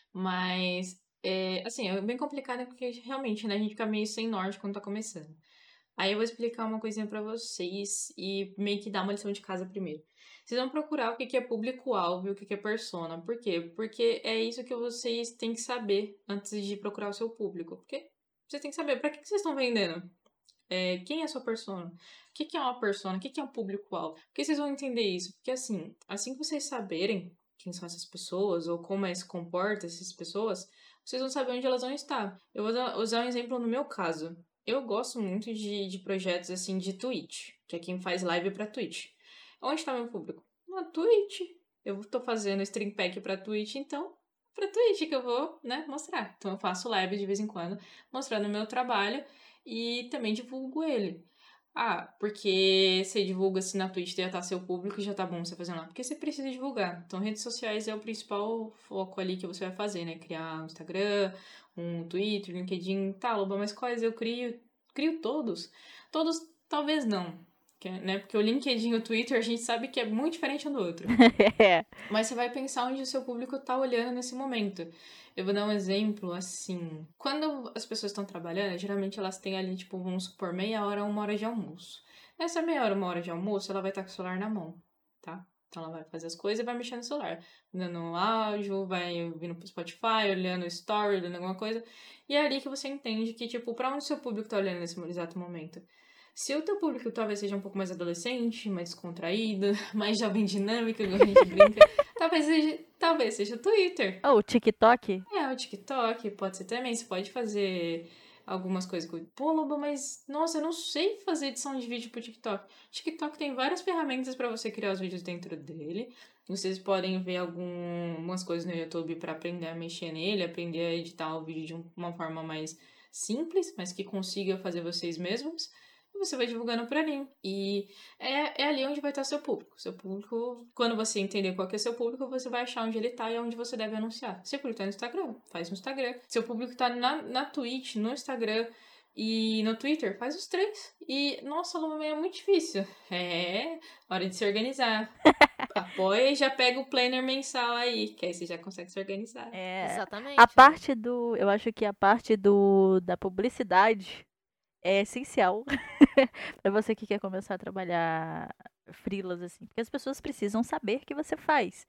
Mas, é, assim, é bem complicado porque realmente, né, a gente fica meio sem norte quando tá começando. Aí eu vou explicar uma coisinha pra vocês e meio que dar uma lição de casa primeiro. Vocês vão procurar o que que é público-alvo e o que que é persona. Por quê? Porque é isso que vocês têm que saber antes de procurar o seu público. Porque vocês têm que saber pra que que vocês estão vendendo. É, quem é a sua persona? O que que é uma persona? O que que é um público-alvo? Porque vocês vão entender isso. Porque assim, assim que vocês saberem quem são essas pessoas ou como é que se comporta essas pessoas, vocês vão saber onde elas vão estar. Eu vou dar- usar um exemplo no meu caso. Eu gosto muito de, de projetos assim de Twitch, que é quem faz live pra Twitch. Onde está meu público? Na Twitch. Eu tô fazendo stream pack pra Twitch, então pra Twitch que eu vou, né, mostrar. Então eu faço live de vez em quando, mostrando o meu trabalho e também divulgo ele. Ah, porque você divulga se na Twitch já tá seu público e já tá bom você fazer lá. Porque você precisa divulgar. Então, redes sociais é o principal foco ali que você vai fazer, né? Criar um Instagram, um Twitter, LinkedIn, tá, Loba, mas quais eu crio? Crio todos? Todos, talvez não. Que, né? Porque o LinkedIn e o Twitter a gente sabe que é muito diferente um do outro. É. Mas você vai pensar onde o seu público tá olhando nesse momento. Eu vou dar um exemplo, assim. Quando as pessoas estão trabalhando, geralmente elas têm ali, tipo, vamos supor, meia hora, uma hora de almoço. Nessa meia hora, uma hora de almoço, ela vai estar com o celular na mão, tá? Então ela vai fazer as coisas e vai mexer no celular. Dando áudio, vai ouvindo pro Spotify, olhando story, olhando alguma coisa. E é ali que você entende que, tipo, pra onde o seu público tá olhando nesse exato momento. Se o teu público talvez seja um pouco mais adolescente, mais descontraído, mais jovem dinâmica, igual a gente brinca, talvez seja, talvez seja o Twitter. Oh, o TikTok? É, o TikTok, pode ser também. Você pode fazer algumas coisas com. Pô, Loba, mas nossa, eu não sei fazer edição de vídeo pro TikTok. O TikTok tem várias ferramentas para você criar os vídeos dentro dele. Vocês podem ver algumas coisas no YouTube para aprender a mexer nele, aprender a editar o vídeo de uma forma mais simples, mas que consiga fazer vocês mesmos. E você vai divulgando por ali. E é, é ali onde vai estar seu público. Seu público, quando você entender qual que é seu público, você vai achar onde ele tá e onde você deve anunciar. Seu público tá no Instagram, faz no Instagram. Seu público tá na, na Twitch, no Instagram e no Twitter, faz os três. E, nossa, Luma, é muito difícil. É, hora de se organizar. Apoia e já pega o planner mensal aí, que aí você já consegue se organizar. É. Exatamente. A parte do. Eu acho que a parte do da publicidade é essencial pra você que quer começar a trabalhar freelas, assim. Porque as pessoas precisam saber o que você faz.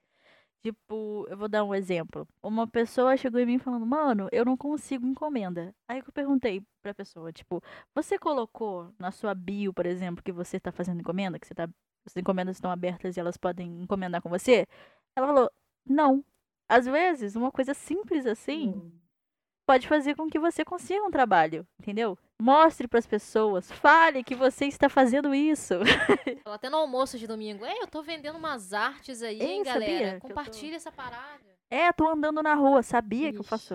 Tipo, eu vou dar um exemplo. Uma pessoa chegou em mim falando, mano, eu não consigo encomenda. Aí eu perguntei pra pessoa, tipo, você colocou na sua bio, por exemplo, que você tá fazendo encomenda, que você tá. As encomendas estão abertas e elas podem encomendar com você? Ela falou, não. Às vezes, uma coisa simples assim Hum. pode fazer com que você consiga um trabalho, entendeu? Mostre pras pessoas, fale que você está fazendo isso. Ela até no almoço de domingo. Ei, eu tô vendendo umas artes aí, hein, Ei, sabia galera? que eu tô- Compartilha essa parada. É, tô andando na rua, sabia que eu Ixi. faço.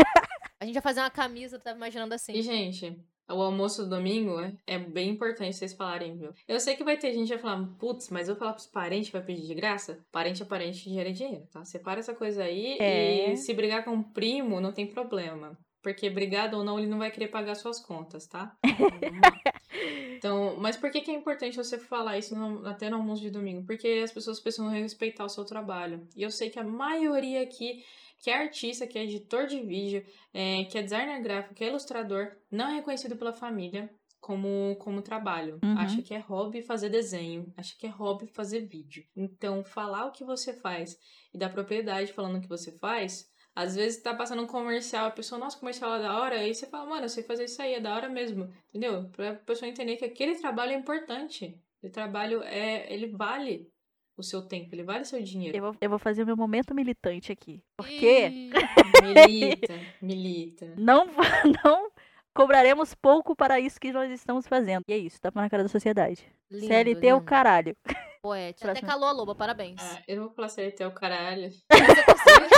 A gente vai fazer uma camisa, eu tava imaginando assim. E, gente, o almoço do domingo é- é bem importante vocês falarem, viu? Eu sei que vai ter gente que vai falar, putz, mas eu vou falar pros parentes que vai pedir de graça? Parente é parente, dinheiro é dinheiro, tá? Separa essa coisa aí É. e se brigar com o primo, não tem problema. Porque brigado ou não, ele não vai querer pagar suas contas, tá? Então, vamos lá. Então, mas por que que é importante você falar isso no- até no almoço de domingo? Porque as pessoas precisam respeitar o seu trabalho. E eu sei que a maioria aqui, que é artista, que é editor de vídeo, é, que é designer gráfico, que é ilustrador, não é reconhecido pela família como, como trabalho. Uhum. Acha que é hobby fazer desenho, acha que é hobby fazer vídeo. Então, falar o que você faz e dar propriedade falando o que você faz, às vezes tá passando um comercial, a pessoa, nossa, comercial é da hora, aí você fala, mano, eu sei fazer isso aí, é da hora mesmo, entendeu? Pra pessoa entender que aquele trabalho é importante. O trabalho, é, ele vale o seu tempo, ele vale o seu dinheiro. Eu vou, eu vou fazer o meu momento militante aqui. Porque Ih, Milita, milita. não, não cobraremos pouco para isso que nós estamos fazendo. E é isso, tapa na cara da sociedade. lindo, C L T é o lindo. caralho. Poético. Até Próximo. calou a loba, parabéns. Ah, eu não vou falar C L T é o caralho. Você conseguiu?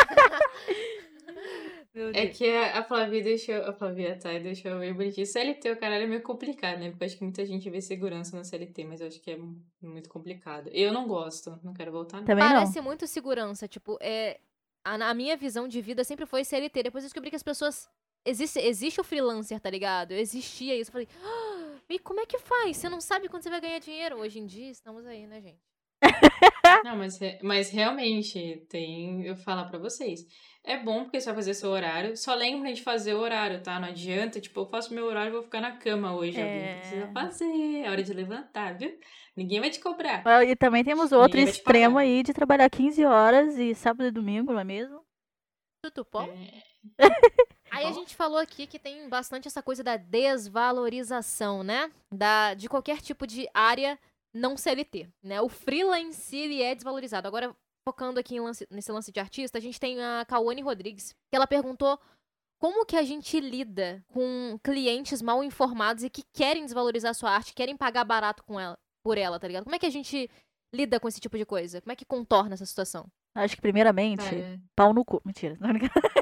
Meu É Deus. que a a Flavia deixou, a Flavia tá, deixou meio bonitinho. C L T, o caralho, é meio complicado, né? Porque eu acho que muita gente vê segurança no C L T, mas eu acho que é mu- muito complicado. Eu não gosto, não quero voltar, não. Também Parece muito segurança. Tipo, é. A, a minha visão de vida sempre foi C L T. Depois eu descobri que as pessoas. Existe, existe o freelancer, tá ligado? Existia isso. Eu falei, ah, e como é que faz? Você não sabe quando você vai ganhar dinheiro. Hoje em dia, estamos aí, né, gente? Não, mas, re- mas realmente tem. Eu falar pra vocês. É bom porque você vai fazer seu horário. Só lembrem de fazer o horário, tá? Não adianta, tipo, eu faço meu horário e vou ficar na cama hoje. Alguém É. precisa fazer. É hora de levantar, viu? Ninguém vai te cobrar. Ah, e também temos outro Ninguém vai te extremo pagar. aí de trabalhar quinze horas e sábado e domingo, não é mesmo? Tudo bom? É, Aí a bom. gente falou aqui que tem bastante essa coisa da desvalorização, né? Da, de qualquer tipo de área não C L T, né? O freela em si, ele é desvalorizado. Agora, focando aqui em lance- nesse lance de artista, a gente tem a Cauane Rodrigues, que ela perguntou como que a gente lida com clientes mal informados e que querem desvalorizar a sua arte, querem pagar barato com ela, por ela, tá ligado? Como é que a gente lida com esse tipo de coisa? Como é que contorna essa situação? Acho que primeiramente, Cara, pau no cu. Mentira. Não, brincadeira.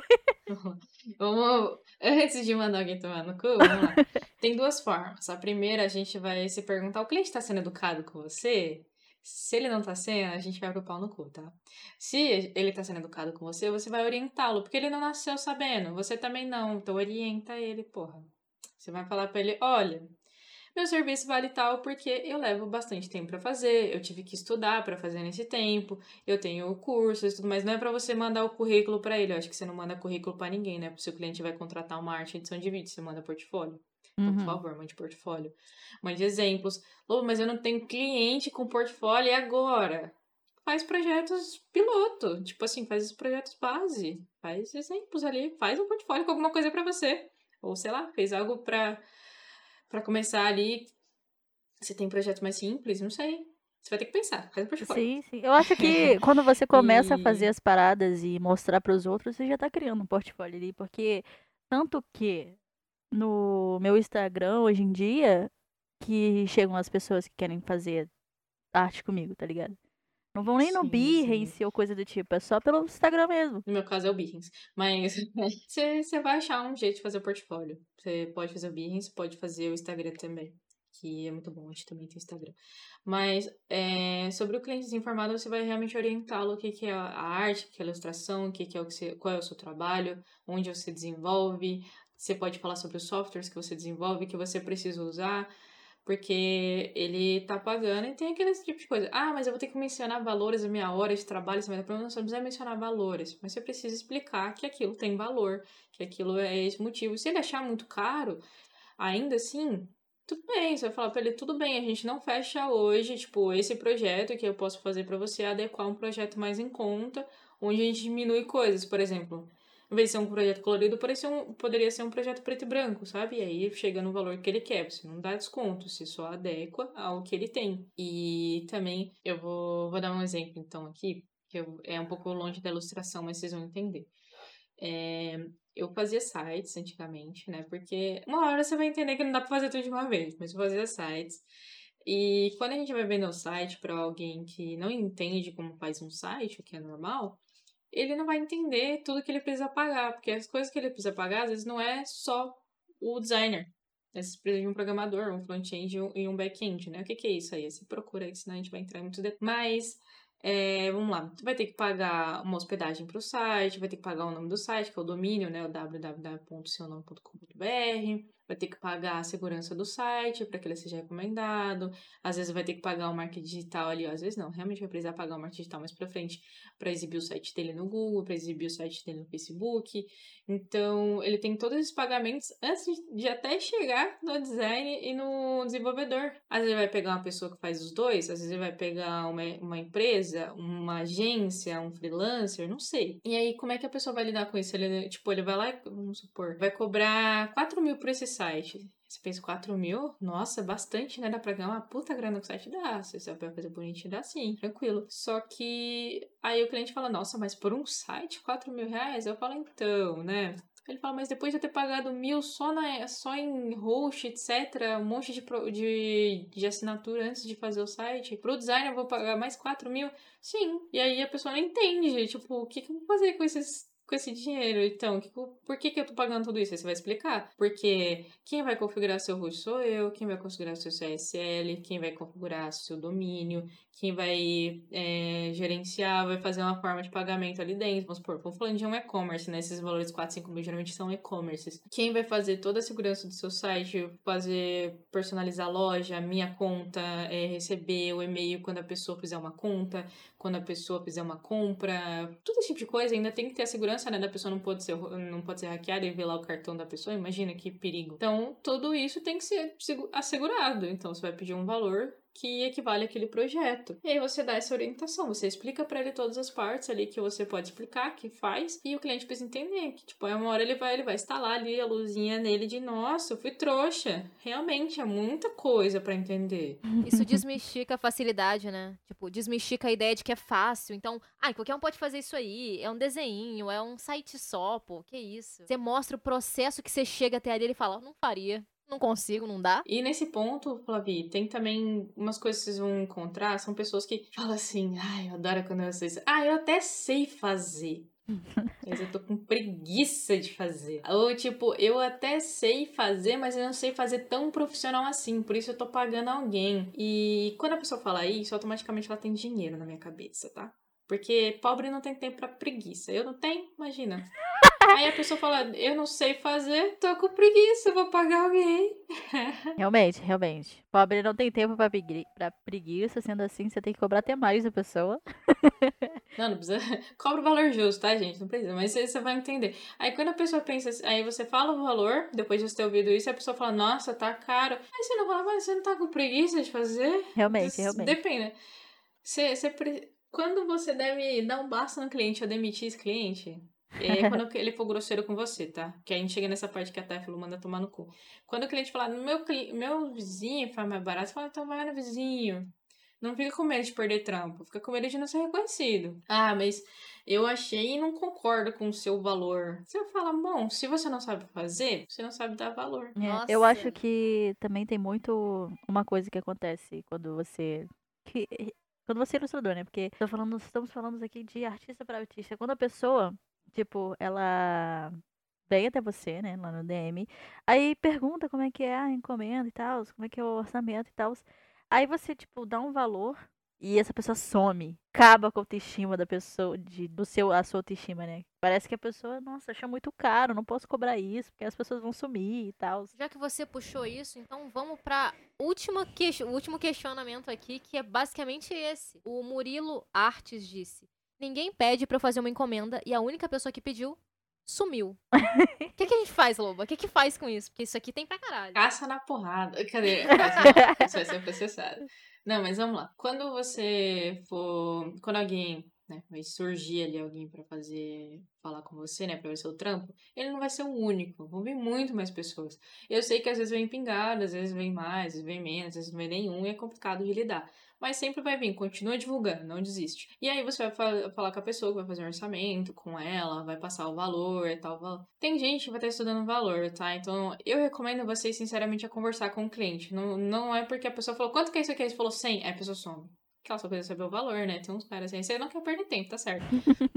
vamos. Antes de mandar alguém tomar no cu, vamos lá. Tem duas formas. A primeira, a gente vai se perguntar: o cliente tá sendo educado com você? Se ele não tá sendo, a gente vai pro pau no cu, tá? Se ele tá sendo educado com você, você vai orientá-lo, porque ele não nasceu sabendo. Você também não. Então orienta ele, porra. Você vai falar pra ele: olha, meu serviço vale tal porque eu levo bastante tempo pra fazer, eu tive que estudar pra fazer nesse tempo, eu tenho cursos e tudo mais. Não é pra você mandar o currículo pra ele. Eu acho que você não manda currículo pra ninguém, né? Se o cliente vai contratar uma arte edição de vídeo, você manda portfólio. Então, por Uhum. favor, mande portfólio. Mande exemplos. Lobo, mas eu não tenho cliente com portfólio e agora? Faz projetos piloto. Tipo assim, faz os projetos base. Faz exemplos ali. Faz um portfólio com alguma coisa pra você. Ou, sei lá, fez algo pra, pra começar ali. Você tem projeto mais simples? Não sei. Você vai ter que pensar. Faz um portfólio. Sim, sim. Eu acho que quando você começa a fazer E... as paradas e mostrar pros outros, você já tá criando um portfólio ali. Porque tanto que no meu Instagram, hoje em dia, que chegam as pessoas que querem fazer arte comigo, tá ligado? Não vão nem no Sim, Behance sim. ou coisa do tipo, é só pelo Instagram mesmo. No meu caso é o Behance. Mas você, você vai achar um jeito de fazer o portfólio. Você pode fazer o Behance, pode fazer o Instagram também. Que é muito bom, a gente também tem Instagram. Mas é, sobre o cliente desinformado, você vai realmente orientá-lo o que, que é a arte, o que é a ilustração, o que, que é o que você, qual é o seu trabalho, onde você desenvolve. Você pode falar sobre os softwares que você desenvolve, que você precisa usar. Porque ele tá pagando e tem aquele tipo de coisa. Ah, mas eu vou ter que mencionar valores a minha hora de trabalho, você vai dar problema. Você não precisa mencionar valores, mas você precisa explicar que aquilo tem valor, que aquilo é esse motivo. Se ele achar muito caro, ainda assim, tudo bem. Você vai falar pra ele, tudo bem, a gente não fecha hoje, tipo, esse projeto que eu posso fazer pra você é adequar um projeto mais em conta, onde a gente diminui coisas, por exemplo. Em vez de ser um projeto colorido, poderia ser um, poderia ser um projeto preto e branco, sabe? E aí chega no valor que ele quer. Você não dá desconto, você só adequa ao que ele tem. E também, eu vou, vou dar um exemplo, então, aqui, que eu, é um pouco longe da ilustração, mas vocês vão entender. É, eu fazia sites antigamente, né? Porque uma hora você vai entender que não dá pra fazer tudo de uma vez, mas eu fazia sites. E quando a gente vai vender o site para alguém que não entende como faz um site, o que é normal, ele não vai entender tudo que ele precisa pagar, porque as coisas que ele precisa pagar, às vezes, não é só o designer. Às vezes precisa de um programador, um front-end e um- e um back-end, né? O que, que é isso aí? Você procura aí, senão a gente vai entrar em muito detalhe. Mas, é, vamos lá. Você vai ter que pagar uma hospedagem para o site, vai ter que pagar o nome do site, que é o domínio, né? O w w w ponto seu nome ponto com ponto b r. Vai ter que pagar a segurança do site para que ele seja recomendado. Às vezes vai ter que pagar o marketing digital ali, ó. Às vezes não, realmente vai precisar pagar o marketing digital mais pra frente para exibir o site dele no Google, para exibir o site dele no Facebook. Então, ele tem todos esses pagamentos antes de até chegar no design e no desenvolvedor. Às vezes ele vai pegar uma pessoa que faz os dois, às vezes ele vai pegar uma, uma empresa, uma agência, um freelancer, não sei. E aí, como é que a pessoa vai lidar com isso? Ele, tipo, ele vai lá e, vamos supor, vai cobrar quatro mil por esse site. Você fez quatro mil? Nossa, bastante, né? Dá pra ganhar uma puta grana com o site? Dá. Se você vai fazer bonitinho, dá sim, tranquilo. Só que aí o cliente fala, nossa, mas por um site, quatro mil reais? Eu falo, então, né? Ele fala, mas depois de eu ter pagado mil só, na, só em host, etcétera, um monte de, pro- de, de assinatura antes de fazer o site, pro designer eu vou pagar mais quatro mil? Sim. E aí a pessoa não entende, tipo, o que, que eu vou fazer com esses... com esse dinheiro, então, que, por que, que eu tô pagando tudo isso? Aí você vai explicar. Porque quem vai configurar seu host sou eu, quem vai configurar seu C S L, quem vai configurar seu domínio, quem vai é, gerenciar, vai fazer uma forma de pagamento ali dentro. Vamos supor, vamos falando de um e-commerce, né? Esses valores quatro, cinco mil geralmente são e-commerces. Quem vai fazer toda a segurança do seu site, fazer, personalizar a loja, minha conta, é, receber o e-mail quando a pessoa fizer uma conta, quando a pessoa fizer uma compra, todo esse tipo de coisa, ainda tem que ter a segurança, né, da pessoa não pode ser, não pode ser hackeada e ver lá o cartão da pessoa, imagina que perigo. Então, tudo isso tem que ser assegurado, então você vai pedir um valor que equivale àquele projeto. E aí você dá essa orientação, você explica pra ele todas as partes ali que você pode explicar, que faz, e o cliente precisa entender que, tipo, uma hora ele vai, ele vai instalar ali a luzinha nele de, nossa, eu fui trouxa. Realmente, é muita coisa pra entender. Isso desmistifica a facilidade, né? Tipo, desmistifica a ideia de que é fácil. Então, ai, qualquer um pode fazer isso aí. É um desenho, é um site só, pô. Que isso? Você mostra o processo que você chega até ali e ele fala, não faria. Não consigo, não dá. E nesse ponto, Flavi, tem também umas coisas que vocês vão encontrar, são pessoas que falam assim, ai, eu adoro quando eu sei isso. Ah, eu até sei fazer. Mas eu tô com preguiça de fazer. Ou tipo, eu até sei fazer, mas eu não sei fazer tão profissional assim, por isso eu tô pagando alguém. E quando a pessoa fala isso, automaticamente ela tem dinheiro na minha cabeça, tá? Porque pobre não tem tempo pra preguiça. Eu não tenho, imagina. Aí a pessoa fala, eu não sei fazer, tô com preguiça, vou pagar alguém. Realmente, realmente. Pobre não tem tempo pra, pregui pra preguiça, sendo assim, você tem que cobrar até mais da pessoa. Não, não precisa. Cobra o valor justo, tá, gente? Não precisa, mas você, você vai entender. Aí quando a pessoa pensa, aí você fala o valor, depois de você ter ouvido isso, a pessoa fala, nossa, tá caro. Aí você não fala, mas você não tá com preguiça de fazer? Realmente, Des- realmente. Depende. Você, você, pre- quando você deve dar um basta no cliente ou demitir esse cliente, é quando ele for grosseiro com você, tá? Que a gente chega nessa parte que a Teflo manda tomar no cu. Quando o cliente falar, meu, cli- meu vizinho faz mais barato, você fala, então vai no vizinho. Não fica com medo de perder trampo, fica com medo de não ser reconhecido. Ah, mas eu achei e não concordo com o seu valor. Você fala, bom, se você não sabe fazer, você não sabe dar valor. É, eu Nossa. acho que também tem muito uma coisa que acontece quando você. Que, quando você é ilustrador, né? Porque tô falando, estamos falando aqui de artista para artista. Quando a pessoa, tipo, ela vem até você, né, lá no D M, aí pergunta como é que é a encomenda e tal, como é que é o orçamento e tal. Aí você, tipo, dá um valor e essa pessoa some. Acaba com a autoestima da pessoa, de, do seu, a sua autoestima, né? Parece que a pessoa, nossa, acha muito caro, não posso cobrar isso, porque as pessoas vão sumir e tal. Já que você puxou isso, então vamos para última que... o último questionamento aqui, que é basicamente esse. O Murilo Artes disse: ninguém pede pra eu fazer uma encomenda e a única pessoa que pediu sumiu. O que, que a gente faz, Loba? O que, que faz com isso? Porque isso aqui tem pra caralho. Caça na porrada. Cadê? Não, isso vai ser processado. Não, mas vamos lá. Quando você for. Quando alguém, né, vai surgir ali alguém pra fazer. Falar com você, né, pra ver seu trampo, ele não vai ser o único. Vão vir muito mais pessoas. Eu sei que às vezes vem pingado, às vezes vem mais, às vezes vem menos, às vezes não vem nenhum e é complicado de lidar. Mas sempre vai vir, continua divulgando, não desiste. E aí você vai fa- falar com a pessoa que vai fazer um orçamento com ela, vai passar o valor e tal. val- Tem gente que vai estar estudando o valor, tá? Então eu recomendo vocês, sinceramente, a conversar com o cliente. Não, não é porque a pessoa falou, quanto que é isso aqui? Aí você falou cem, aí a pessoa some. Que ela só precisa saber o valor, né? Tem uns caras assim, você não quer perder tempo, tá certo.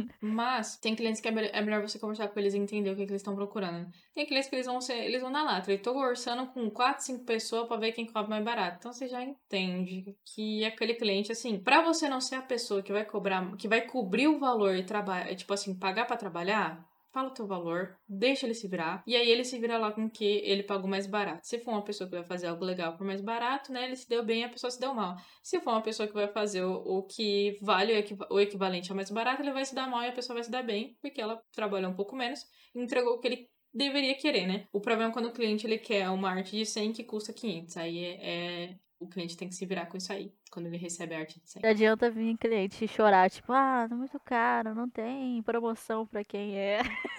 Mas tem clientes que é, me- é melhor você conversar com eles e entender o que, que eles estão procurando. Tem clientes que eles vão ser, eles vão na lata. Eu tô orçando com quatro, cinco pessoas pra ver quem cobra mais barato. Então você já entende que aquele cliente, assim, pra você não ser a pessoa que vai cobrar, que vai cobrir o valor e trabalhar, tipo assim, pagar pra trabalhar, fala o teu valor, deixa ele se virar, e aí ele se vira lá com que ele pagou mais barato. Se for uma pessoa que vai fazer algo legal por mais barato, né, ele se deu bem, a pessoa se deu mal. Se for uma pessoa que vai fazer o, o que vale o, equiva- o equivalente ao mais barato, ele vai se dar mal e a pessoa vai se dar bem, porque ela trabalhou um pouco menos e entregou o que ele deveria querer, né? O problema é quando o cliente ele quer uma arte de cem que custa quinhentos. Aí é, é- o cliente tem que se virar com isso aí, quando ele recebe a arte de cem. Não adianta vir cliente chorar, tipo, ah, tá muito caro, não tem promoção pra quem é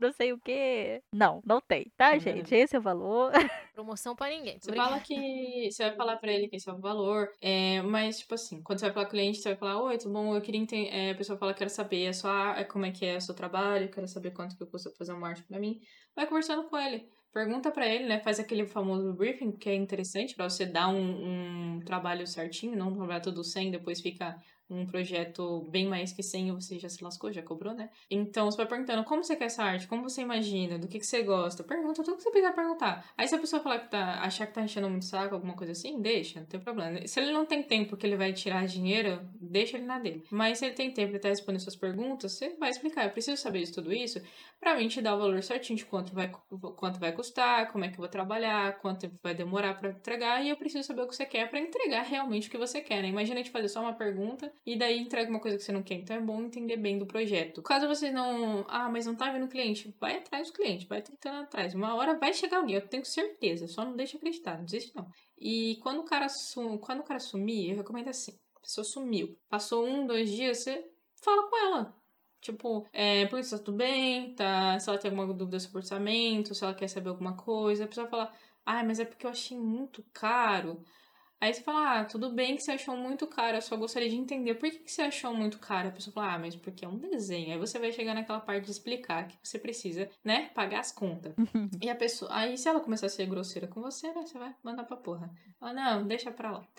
não sei o quê. Não, não tem, tá, gente? Esse é o valor. Promoção pra ninguém. Você fala que você vai falar pra ele que esse é o valor, é, mas, tipo assim, quando você vai falar com o cliente, você vai falar, oi, tudo bom? Eu queria entender. É, a pessoa fala, quero saber a sua, é, como é que é o seu trabalho, quero saber quanto que custa fazer uma arte pra mim. Vai conversando com ele. Pergunta pra ele, né? Faz aquele famoso briefing, que é interessante pra você dar um, um trabalho certinho, não trabalhar tudo cem, depois fica um projeto bem mais que cem e você já se lascou, já cobrou, né? Então, você vai perguntando como você quer essa arte, como você imagina, do que, que você gosta. Pergunta tudo que você precisar perguntar. Aí, se a pessoa falar que tá, achar que tá enchendo muito saco, alguma coisa assim, deixa, não tem problema. Se ele não tem tempo que ele vai tirar dinheiro, deixa ele na dele. Mas se ele tem tempo e tá respondendo suas perguntas, você vai explicar. Eu preciso saber de tudo isso pra mim te dar o valor certinho de quanto vai, quanto vai custar, como é que eu vou trabalhar, quanto tempo vai demorar pra entregar. E eu preciso saber o que você quer pra entregar realmente o que você quer, né? Imagina a gente fazer só uma pergunta e daí entrega uma coisa que você não quer. Então é bom entender bem do projeto. Caso você não... Ah, mas não tá vendo o cliente. Vai atrás do cliente. Vai tentando atrás. Uma hora vai chegar alguém. Eu tenho certeza. Só não deixa acreditar. Não desiste, não. E quando o cara, sum... quando o cara sumir, eu recomendo assim. A pessoa sumiu. Passou um, dois dias, você fala com ela. Tipo, é, por isso tá tudo bem, tá? Se ela tem alguma dúvida sobre orçamento, se ela quer saber alguma coisa. A pessoa fala, ah, mas é porque eu achei muito caro. Aí você fala, ah, tudo bem que você achou muito caro, eu só gostaria de entender por que, que você achou muito caro. A pessoa fala, ah, mas porque é um desenho. Aí você vai chegar naquela parte de explicar que você precisa, né, pagar as contas. E a pessoa, aí se ela começar a ser grosseira com você, né, você vai mandar pra porra. Ela, não, deixa pra lá.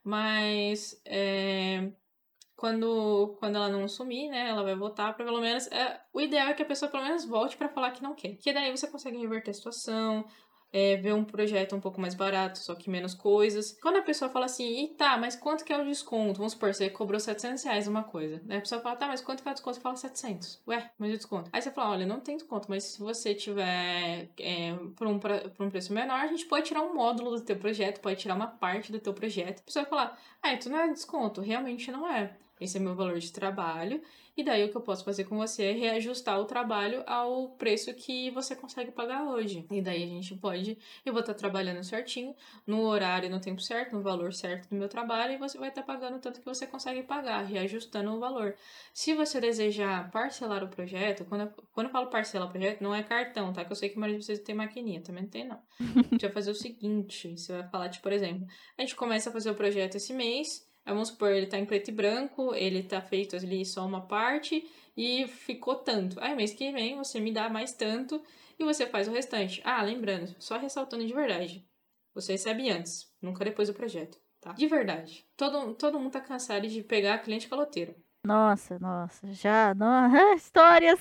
Mas, é... Quando, quando ela não sumir, né, ela vai voltar pra pelo menos... É, o ideal é que a pessoa pelo menos volte pra falar que não quer. Que daí você consegue reverter a situação... É, ver um projeto um pouco mais barato, só que menos coisas. Quando a pessoa fala assim, e tá, mas quanto que é o desconto? Vamos supor, você cobrou setecentos reais uma coisa. Aí a pessoa fala, tá, mas quanto que é o desconto? Você fala setecentos. Ué, mas o desconto? Aí você fala, olha, não tem desconto, mas se você tiver é, por, um, pra, por um preço menor, a gente pode tirar um módulo do teu projeto, pode tirar uma parte do teu projeto. A pessoa vai falar, ah, isso não é desconto. Realmente não é. Esse é meu valor de trabalho. E daí o que eu posso fazer com você é reajustar o trabalho ao preço que você consegue pagar hoje. E daí a gente pode... Eu vou estar trabalhando certinho, no horário, no tempo certo, no valor certo do meu trabalho, e você vai estar pagando tanto que você consegue pagar, reajustando o valor. Se você desejar parcelar o projeto, quando eu, quando eu falo parcelar o projeto, não é cartão, tá? Que eu sei que a maioria de vocês tem maquininha, também não tem não. Você vai fazer o seguinte, você vai falar, tipo, por exemplo, a gente começa a fazer o projeto esse mês... Vamos supor, ele tá em preto e branco, ele tá feito ali só uma parte e ficou tanto. Aí, mês que vem, você me dá mais tanto e você faz o restante. Ah, lembrando, só ressaltando de verdade. Você recebe antes, nunca depois do projeto, tá? De verdade. Todo, todo mundo tá cansado de pegar cliente caloteiro. Nossa, nossa, já, nossa, histórias.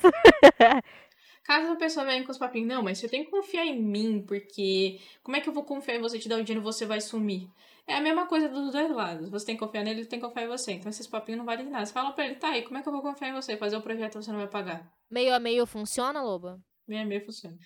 Caso a pessoa venha com os papinhos, não, mas você tem que confiar em mim, porque como é que eu vou confiar em você, te dar o dinheiro e você vai sumir? É a mesma coisa dos dois lados. Você tem que confiar nele, ele tem que confiar em você. Então esses papinhos não valem de nada. Você fala pra ele, tá aí, como é que eu vou confiar em você? Fazer o projeto você não vai pagar. Meio a meio funciona, Loba? Meio a meio funciona.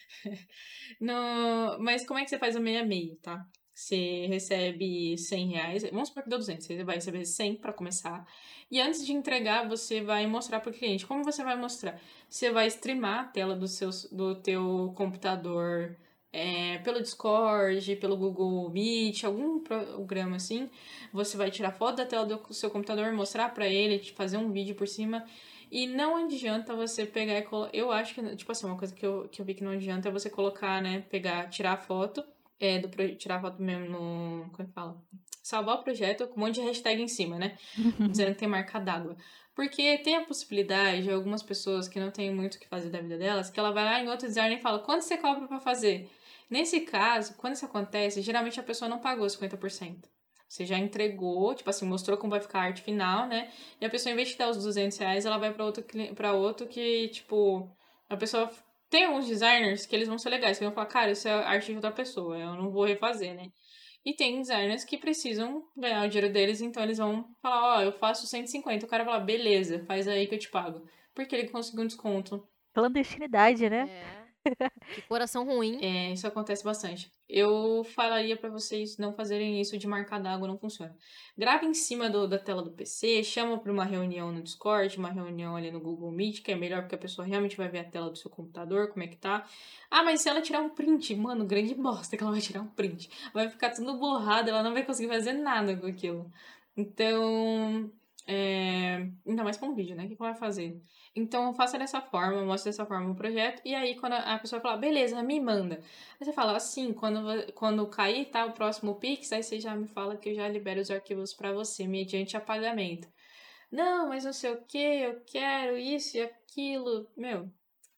no... Mas como é que você faz o meio a meio, tá? Você recebe cem reais, vamos supor que deu duzentos, você vai receber cem para começar. E antes de entregar, você vai mostrar para o cliente. Como você vai mostrar? Você vai streamar a tela do, seu, do teu computador é, pelo Discord, pelo Google Meet, algum programa assim. Você vai tirar foto da tela do seu computador, mostrar para ele, fazer um vídeo por cima. E não adianta você pegar e colocar... Eu acho que, tipo assim, uma coisa que eu, que eu vi que não adianta é você colocar, né, pegar, tirar a foto. É, do pro... tirar foto mesmo no... Como é que fala? Salvar o projeto com um monte de hashtag em cima, né? Dizendo que tem marca d'água. Porque tem a possibilidade de algumas pessoas que não têm muito o que fazer da vida delas, que ela vai lá em outro designer e fala, quanto você cobra pra fazer? Nesse caso, quando isso acontece, geralmente a pessoa não pagou cinquenta por cento. Você já entregou, tipo assim, mostrou como vai ficar a arte final, né? E a pessoa, em vez de dar os duzentos reais, ela vai pra outro, pra outro que, tipo... A pessoa... Tem alguns designers que eles vão ser legais, que vão falar, cara, isso é arte de outra pessoa, eu não vou refazer, né? E tem designers que precisam ganhar o dinheiro deles, então eles vão falar, ó, oh, eu faço cento e cinquenta. O cara vai falar, beleza, faz aí que eu te pago. Porque ele conseguiu um desconto. Clandestinidade, né? É. Que coração ruim. É, isso acontece bastante. Eu falaria pra vocês não fazerem isso de marcar d'água, não funciona. Grava em cima do, da tela do P C, chama pra uma reunião no Discord, uma reunião ali no Google Meet, que é melhor porque a pessoa realmente vai ver a tela do seu computador, como é que tá. Ah, mas se ela tirar um print, mano, grande bosta que ela vai tirar um print. Vai ficar tudo borrado, ela não vai conseguir fazer nada com aquilo. Então... É... Ainda mais com um vídeo, né? O que ela vai fazer? Então, faça dessa forma, mostre dessa forma o projeto. E aí, quando a pessoa falar, beleza, me manda. Aí você fala assim, quando, quando cair, tá, o próximo Pix, aí você já me fala que eu já libero os arquivos pra você, mediante a pagamento. Não, mas não sei o que, eu quero isso e aquilo. Meu,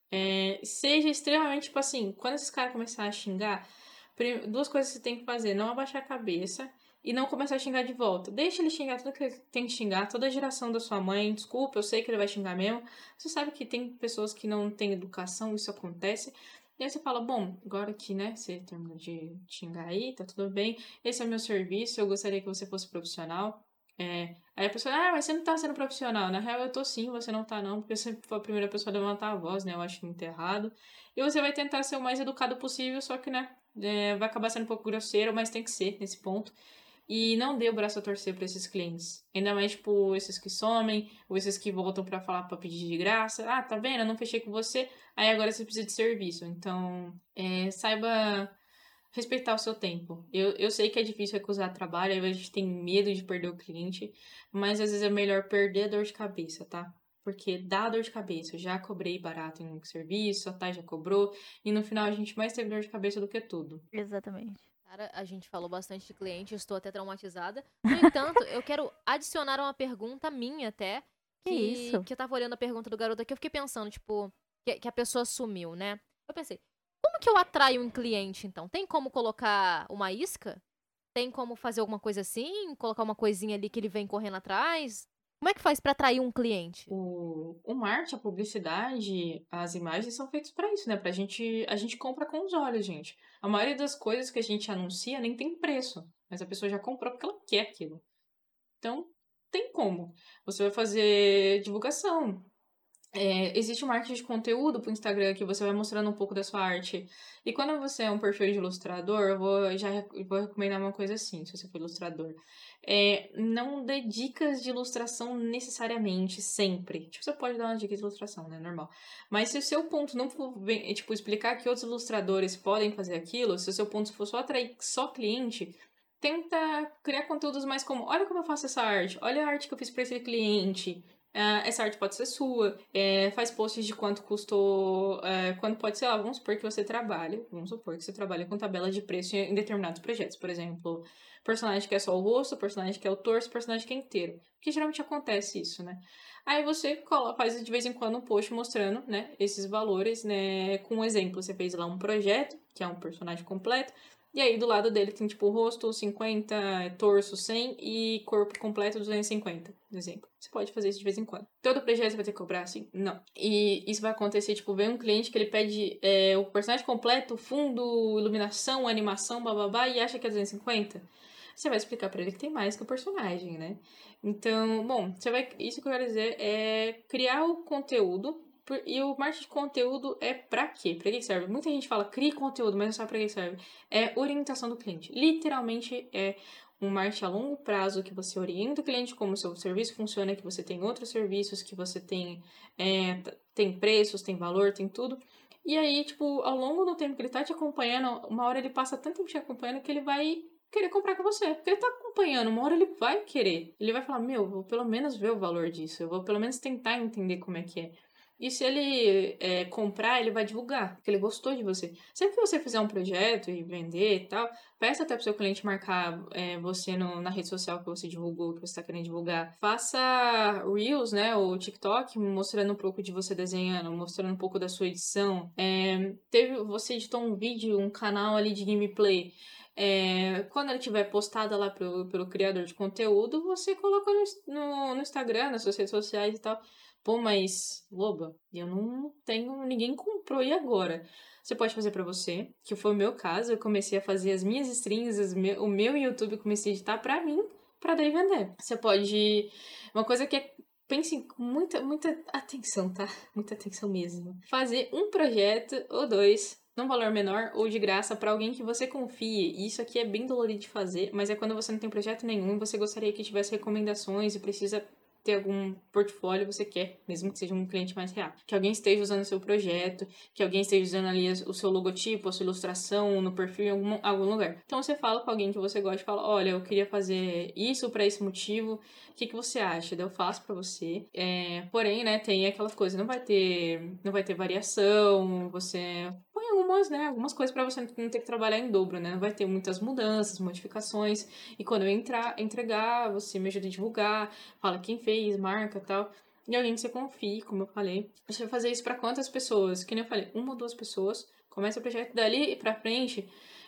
é, seja extremamente, tipo assim, quando esses caras começarem a xingar, duas coisas que você tem que fazer, não abaixar a cabeça e não começar a xingar de volta. Deixa ele xingar tudo que ele tem que xingar, toda a geração da sua mãe, desculpa, eu sei que ele vai xingar mesmo. Você sabe que tem pessoas que não têm educação, isso acontece. E aí você fala, bom, agora que, né, você terminou de xingar aí, tá tudo bem, esse é o meu serviço, eu gostaria que você fosse profissional. É, aí a pessoa, ah, mas você não tá sendo profissional. Na real, eu tô sim, você não tá não, porque você foi a primeira pessoa a levantar a voz, né? Eu acho muito errado. E você vai tentar ser o mais educado possível, só que, né, é, vai acabar sendo um pouco grosseiro, mas tem que ser nesse ponto. E não dê o braço a torcer pra esses clientes. Ainda mais, tipo, esses que somem, ou esses que voltam pra falar pra pedir de graça. Ah, tá vendo? Eu não fechei com você, aí agora você precisa de serviço. Então, é, saiba respeitar o seu tempo. Eu, eu sei que é difícil recusar trabalho, aí a gente tem medo de perder o cliente, mas às vezes é melhor perder a dor de cabeça, tá? Porque dá dor de cabeça. Eu já cobrei barato em um serviço, a Thay já cobrou, e no final a gente mais teve dor de cabeça do que tudo. Exatamente. Cara, a gente falou bastante de cliente, eu estou até traumatizada. No entanto, eu quero adicionar uma pergunta minha até, Que que, isso? que eu tava olhando a pergunta do garoto aqui, eu fiquei pensando, tipo, que, que a pessoa sumiu, né? Eu pensei, como que eu atraio um cliente, então? Tem como colocar uma isca? Tem como fazer alguma coisa assim? Colocar uma coisinha ali que ele vem correndo atrás? Como é que faz pra atrair um cliente? O, o marketing, a publicidade, as imagens são feitos pra isso, né? Pra gente, a gente compra com os olhos, gente. A maioria das coisas que a gente anuncia nem tem preço, mas a pessoa já comprou porque ela quer aquilo. Então, tem como. Você vai fazer divulgação. É, existe um marketing de conteúdo pro Instagram que você vai mostrando um pouco da sua arte. E quando você é um perfil de ilustrador, eu vou já eu vou recomendar uma coisa assim, se você for ilustrador. É, não dê dicas de ilustração necessariamente, sempre. Tipo, você pode dar uma dica de ilustração, né? Normal. Mas se o seu ponto não for, bem- tipo, explicar que outros ilustradores podem fazer aquilo, se o seu ponto for só atrair só cliente, tenta criar conteúdos mais como, olha como eu faço essa arte, olha a arte que eu fiz para esse cliente. Uh, essa arte pode ser sua, é, faz posts de quanto custou, é, quanto pode ser, lá, vamos supor que você trabalha, vamos supor que você trabalha com tabela de preço em determinados projetos, por exemplo, personagem que é só o rosto, personagem que é o torso, personagem que é inteiro, porque geralmente acontece isso, né? Aí você coloca, faz de vez em quando um post mostrando, né, esses valores, né, com um exemplo, você fez lá um projeto, que é um personagem completo, e aí do lado dele tem tipo rosto cinquenta, torso cem e corpo completo duzentos e cinquenta, por exemplo. Você pode fazer isso de vez em quando. Todo projeto você vai ter que cobrar assim? Não. E isso vai acontecer, tipo, vem um cliente que ele pede é, o personagem completo, fundo, iluminação, animação, bababá, e acha que é duzentos e cinquenta. Você vai explicar pra ele que tem mais que o personagem, né? Então, bom, você vai, isso que eu quero dizer é criar o conteúdo. E o marketing de conteúdo é pra quê? Pra que serve? Muita gente fala, crie conteúdo, mas não sabe pra que serve. É orientação do cliente. Literalmente é um marketing a longo prazo que você orienta o cliente como o seu serviço funciona, que você tem outros serviços, que você tem, é, tem preços, tem valor, tem tudo. E aí, tipo, ao longo do tempo que ele tá te acompanhando, uma hora ele passa tanto tempo te acompanhando que ele vai querer comprar com você. Porque ele tá acompanhando, uma hora ele vai querer. Ele vai falar, meu, vou pelo menos ver o valor disso. Eu vou pelo menos tentar entender como é que é. E se ele é, comprar, ele vai divulgar, porque ele gostou de você. Sempre que você fizer um projeto e vender e tal, peça até pro seu cliente marcar é, você no, na rede social que você divulgou, que você está querendo divulgar. Faça Reels, né, ou TikTok, mostrando um pouco de você desenhando, mostrando um pouco da sua edição. É, teve, você editou um vídeo, um canal ali de gameplay. É, quando ele tiver postada lá pro, pelo criador de conteúdo, você coloca no, no, no Instagram, nas suas redes sociais e tal. Pô, mas, Loba, eu não tenho... Ninguém comprou, e agora? Você pode fazer pra você, que foi o meu caso. Eu comecei a fazer as minhas streams, as me... o meu YouTube, eu comecei a editar pra mim, pra daí vender. Você pode... Uma coisa que é... Pense com muita, muita atenção, tá? Muita atenção mesmo. Fazer um projeto ou dois, num valor menor ou de graça, pra alguém que você confie. E isso aqui é bem dolorido de fazer, mas é quando você não tem projeto nenhum e você gostaria que tivesse recomendações e precisa ter algum portfólio você quer, mesmo que seja um cliente mais real. Que alguém esteja usando o seu projeto, que alguém esteja usando ali o seu logotipo, a sua ilustração no perfil em algum, algum lugar. Então você fala com alguém que você gosta e fala, olha, eu queria fazer isso pra esse motivo, o que, que você acha? Daí eu faço pra você. É, porém, né, tem aquelas coisas, não vai ter, não vai ter variação, você põe algumas, né, algumas coisas pra você não ter que trabalhar em dobro, né, não vai ter muitas mudanças, modificações, e quando eu entrar, entregar, você me ajuda a divulgar, fala quem fez, marca e tal, e alguém que você confie, como eu falei. Você vai fazer isso pra quantas pessoas? Que nem eu falei, uma ou duas pessoas, começa o projeto dali pra frente,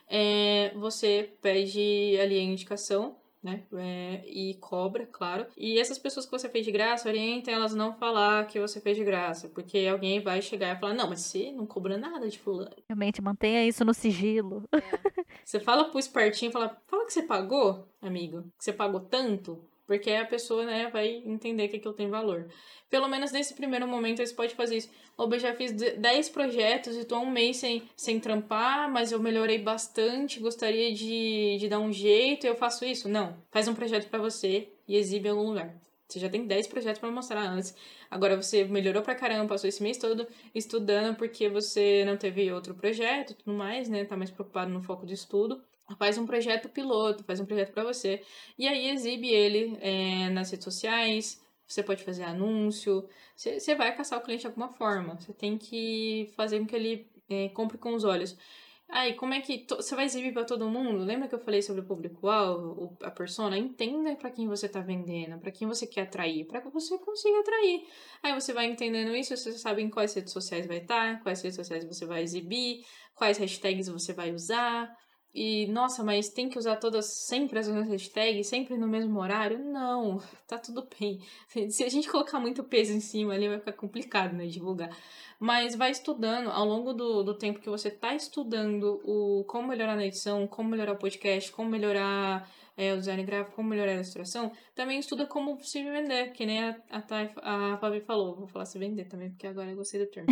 é, você pede ali a indicação, né, é, e cobra, claro. E essas pessoas que você fez de graça, orienta elas não falar que você fez de graça, porque alguém vai chegar e falar, não, mas você não cobrou nada de fulano. Realmente, mantenha isso no sigilo. É. Você fala pro espertinho, fala, fala que você pagou, amigo, que você pagou tanto, porque aí a pessoa, né, vai entender que aquilo tem valor. Pelo menos nesse primeiro momento, você pode fazer isso. Ou eu já fiz dez projetos e tô um mês sem, sem trampar, mas eu melhorei bastante, gostaria de, de dar um jeito, eu faço isso? Não. Faz um projeto pra você e exibe em algum lugar. Você já tem dez projetos pra mostrar antes. Agora você melhorou pra caramba, passou esse mês todo estudando porque você não teve outro projeto e tudo mais, né? Tá mais preocupado no foco de estudo. Faz um projeto piloto, faz um projeto pra você. E aí exibe ele é, nas redes sociais. Você pode fazer anúncio. Você, você vai caçar o cliente de alguma forma. Você tem que fazer com que ele é, compre com os olhos. Aí, como é que... To... Você vai exibir pra todo mundo? Lembra que eu falei sobre o público-alvo, a persona? Entenda pra quem você tá vendendo, pra quem você quer atrair, pra que você consiga atrair. Aí você vai entendendo isso, você sabe em quais redes sociais vai estar, quais redes sociais você vai exibir, quais hashtags você vai usar. E, nossa, mas tem que usar todas sempre as mesmas hashtags, sempre no mesmo horário? Não, tá tudo bem. Se a gente colocar muito peso em cima ali, vai ficar complicado, né, divulgar. Mas vai estudando, ao longo do, do tempo que você tá estudando o como melhorar na edição, como melhorar o podcast, como melhorar é, o design gráfico, como melhorar a ilustração, também estuda como se vender, que nem a, a, Thay, a Fabi falou. Vou falar se vender também, porque agora eu gostei do termo.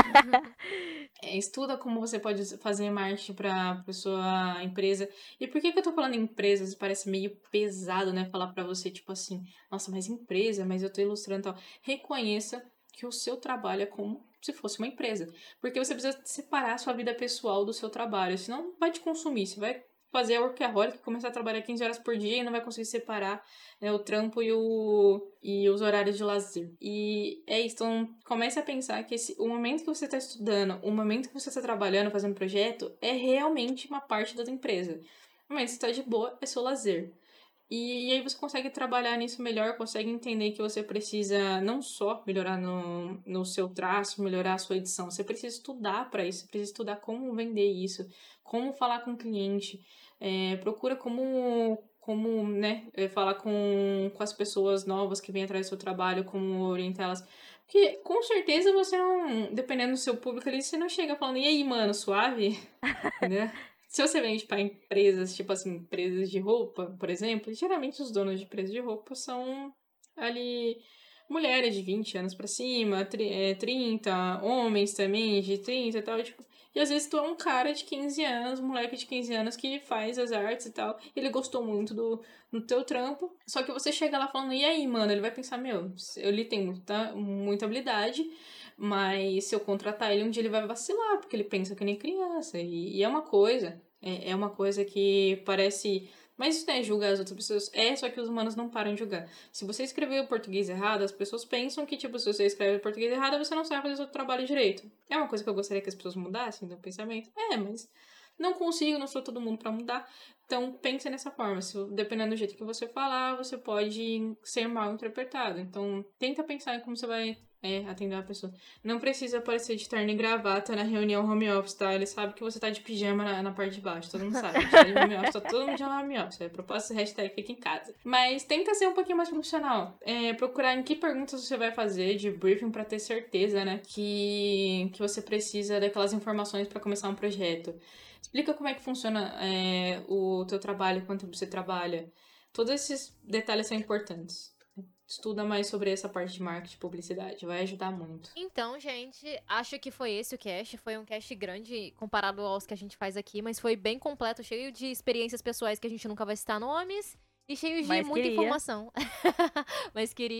É, estuda como você pode fazer marketing para a sua empresa. E por que, que eu tô falando em empresas? Parece meio pesado, né? Falar para você, tipo assim, nossa, mas empresa, mas eu tô ilustrando e tal. Reconheça que o seu trabalho é como se fosse uma empresa. Porque você precisa separar a sua vida pessoal do seu trabalho. Senão vai te consumir. Você vai fazer a workaholic, começar a trabalhar quinze horas por dia e não vai conseguir separar, né, o trampo e, o, e os horários de lazer. E é isso. Então, comece a pensar que esse, o momento que você está estudando, o momento que você está trabalhando, fazendo projeto, é realmente uma parte da sua empresa. O momento que você está de boa é seu lazer. E, e aí você consegue trabalhar nisso melhor, consegue entender que você precisa não só melhorar no, no seu traço, melhorar a sua edição, você precisa estudar para isso, você precisa estudar como vender isso, como falar com o cliente, é, procura como, como né, falar com, com as pessoas novas que vêm atrás do seu trabalho, como orientá-las. Porque com certeza você não, dependendo do seu público ali, você não chega falando, e aí, mano, suave? Né? Se você vende para empresas, tipo assim, empresas de roupa, por exemplo, geralmente os donos de empresas de roupa são ali mulheres de vinte anos pra cima, trinta, homens também de trinta e tal, tipo, e às vezes tu é um cara de quinze anos, um moleque de quinze anos que faz as artes e tal, ele gostou muito do, do teu trampo, só que você chega lá falando, e aí, mano, ele vai pensar, meu, ele tem muita, muita habilidade, mas se eu contratar ele, um dia ele vai vacilar, porque ele pensa que nem criança, e, e é uma coisa, é, é uma coisa que parece... Mas isso não é julgar as outras pessoas, é, só que os humanos não param de julgar. Se você escreveu o português errado, as pessoas pensam que, tipo, se você escreve o português errado, você não sabe fazer o seu trabalho direito. É uma coisa que eu gostaria que as pessoas mudassem do pensamento? É, mas não consigo, não sou todo mundo pra mudar. Então, pense nessa forma. Se, dependendo do jeito que você falar, você pode ser mal interpretado. Então, tenta pensar em como você vai é, atender a pessoa. Não precisa aparecer de terno e gravata na reunião home office, tá? Ele sabe que você tá de pijama na, na parte de baixo. Todo mundo sabe. Tá de home office, tá todo mundo de home office. É propósito, hashtag fica em casa. Mas tenta ser um pouquinho mais profissional. É, procurar em que perguntas você vai fazer de briefing pra ter certeza, né? Que, que você precisa daquelas informações pra começar um projeto. Explica como é que funciona é, o teu trabalho, quanto você trabalha. Todos esses detalhes são importantes. Estuda mais sobre essa parte de marketing e publicidade. Vai ajudar muito. Então, gente, acho que foi esse o cast. Foi um cast grande comparado aos que a gente faz aqui, mas foi bem completo, cheio de experiências pessoais que a gente nunca vai citar nomes e cheio de Mas muita queria. informação. Mas queria.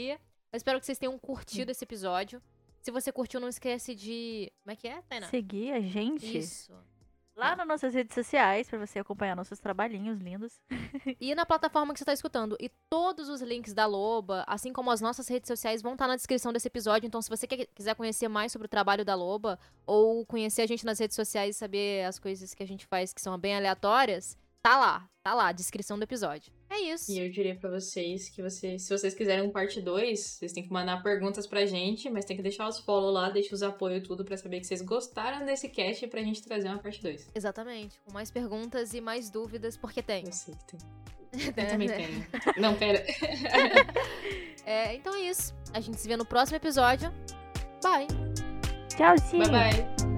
Eu espero que vocês tenham curtido esse episódio. Se você curtiu, não esquece de... Como é que é, Tainá? Seguir a gente Isso. lá nas nossas redes sociais pra você acompanhar nossos trabalhinhos lindos. E na plataforma que você tá escutando. E todos os links da Loba, assim como as nossas redes sociais, vão estar na descrição desse episódio. Então, se você quer, quiser conhecer mais sobre o trabalho da Loba, ou conhecer a gente nas redes sociais e saber as coisas que a gente faz que são bem aleatórias, tá lá. Tá lá, descrição do episódio. É isso. E eu diria pra vocês que vocês, se vocês quiserem um parte dois, vocês têm que mandar perguntas pra gente, mas tem que deixar os follow lá, deixar os apoio tudo pra saber que vocês gostaram desse cast pra gente trazer uma parte dois. Exatamente. Com mais perguntas e mais dúvidas, porque tem. Eu sei que tem. Eu também tenho. Não, pera. É, então é isso. A gente se vê no próximo episódio. Bye. Tchauzinho. Bye, bye.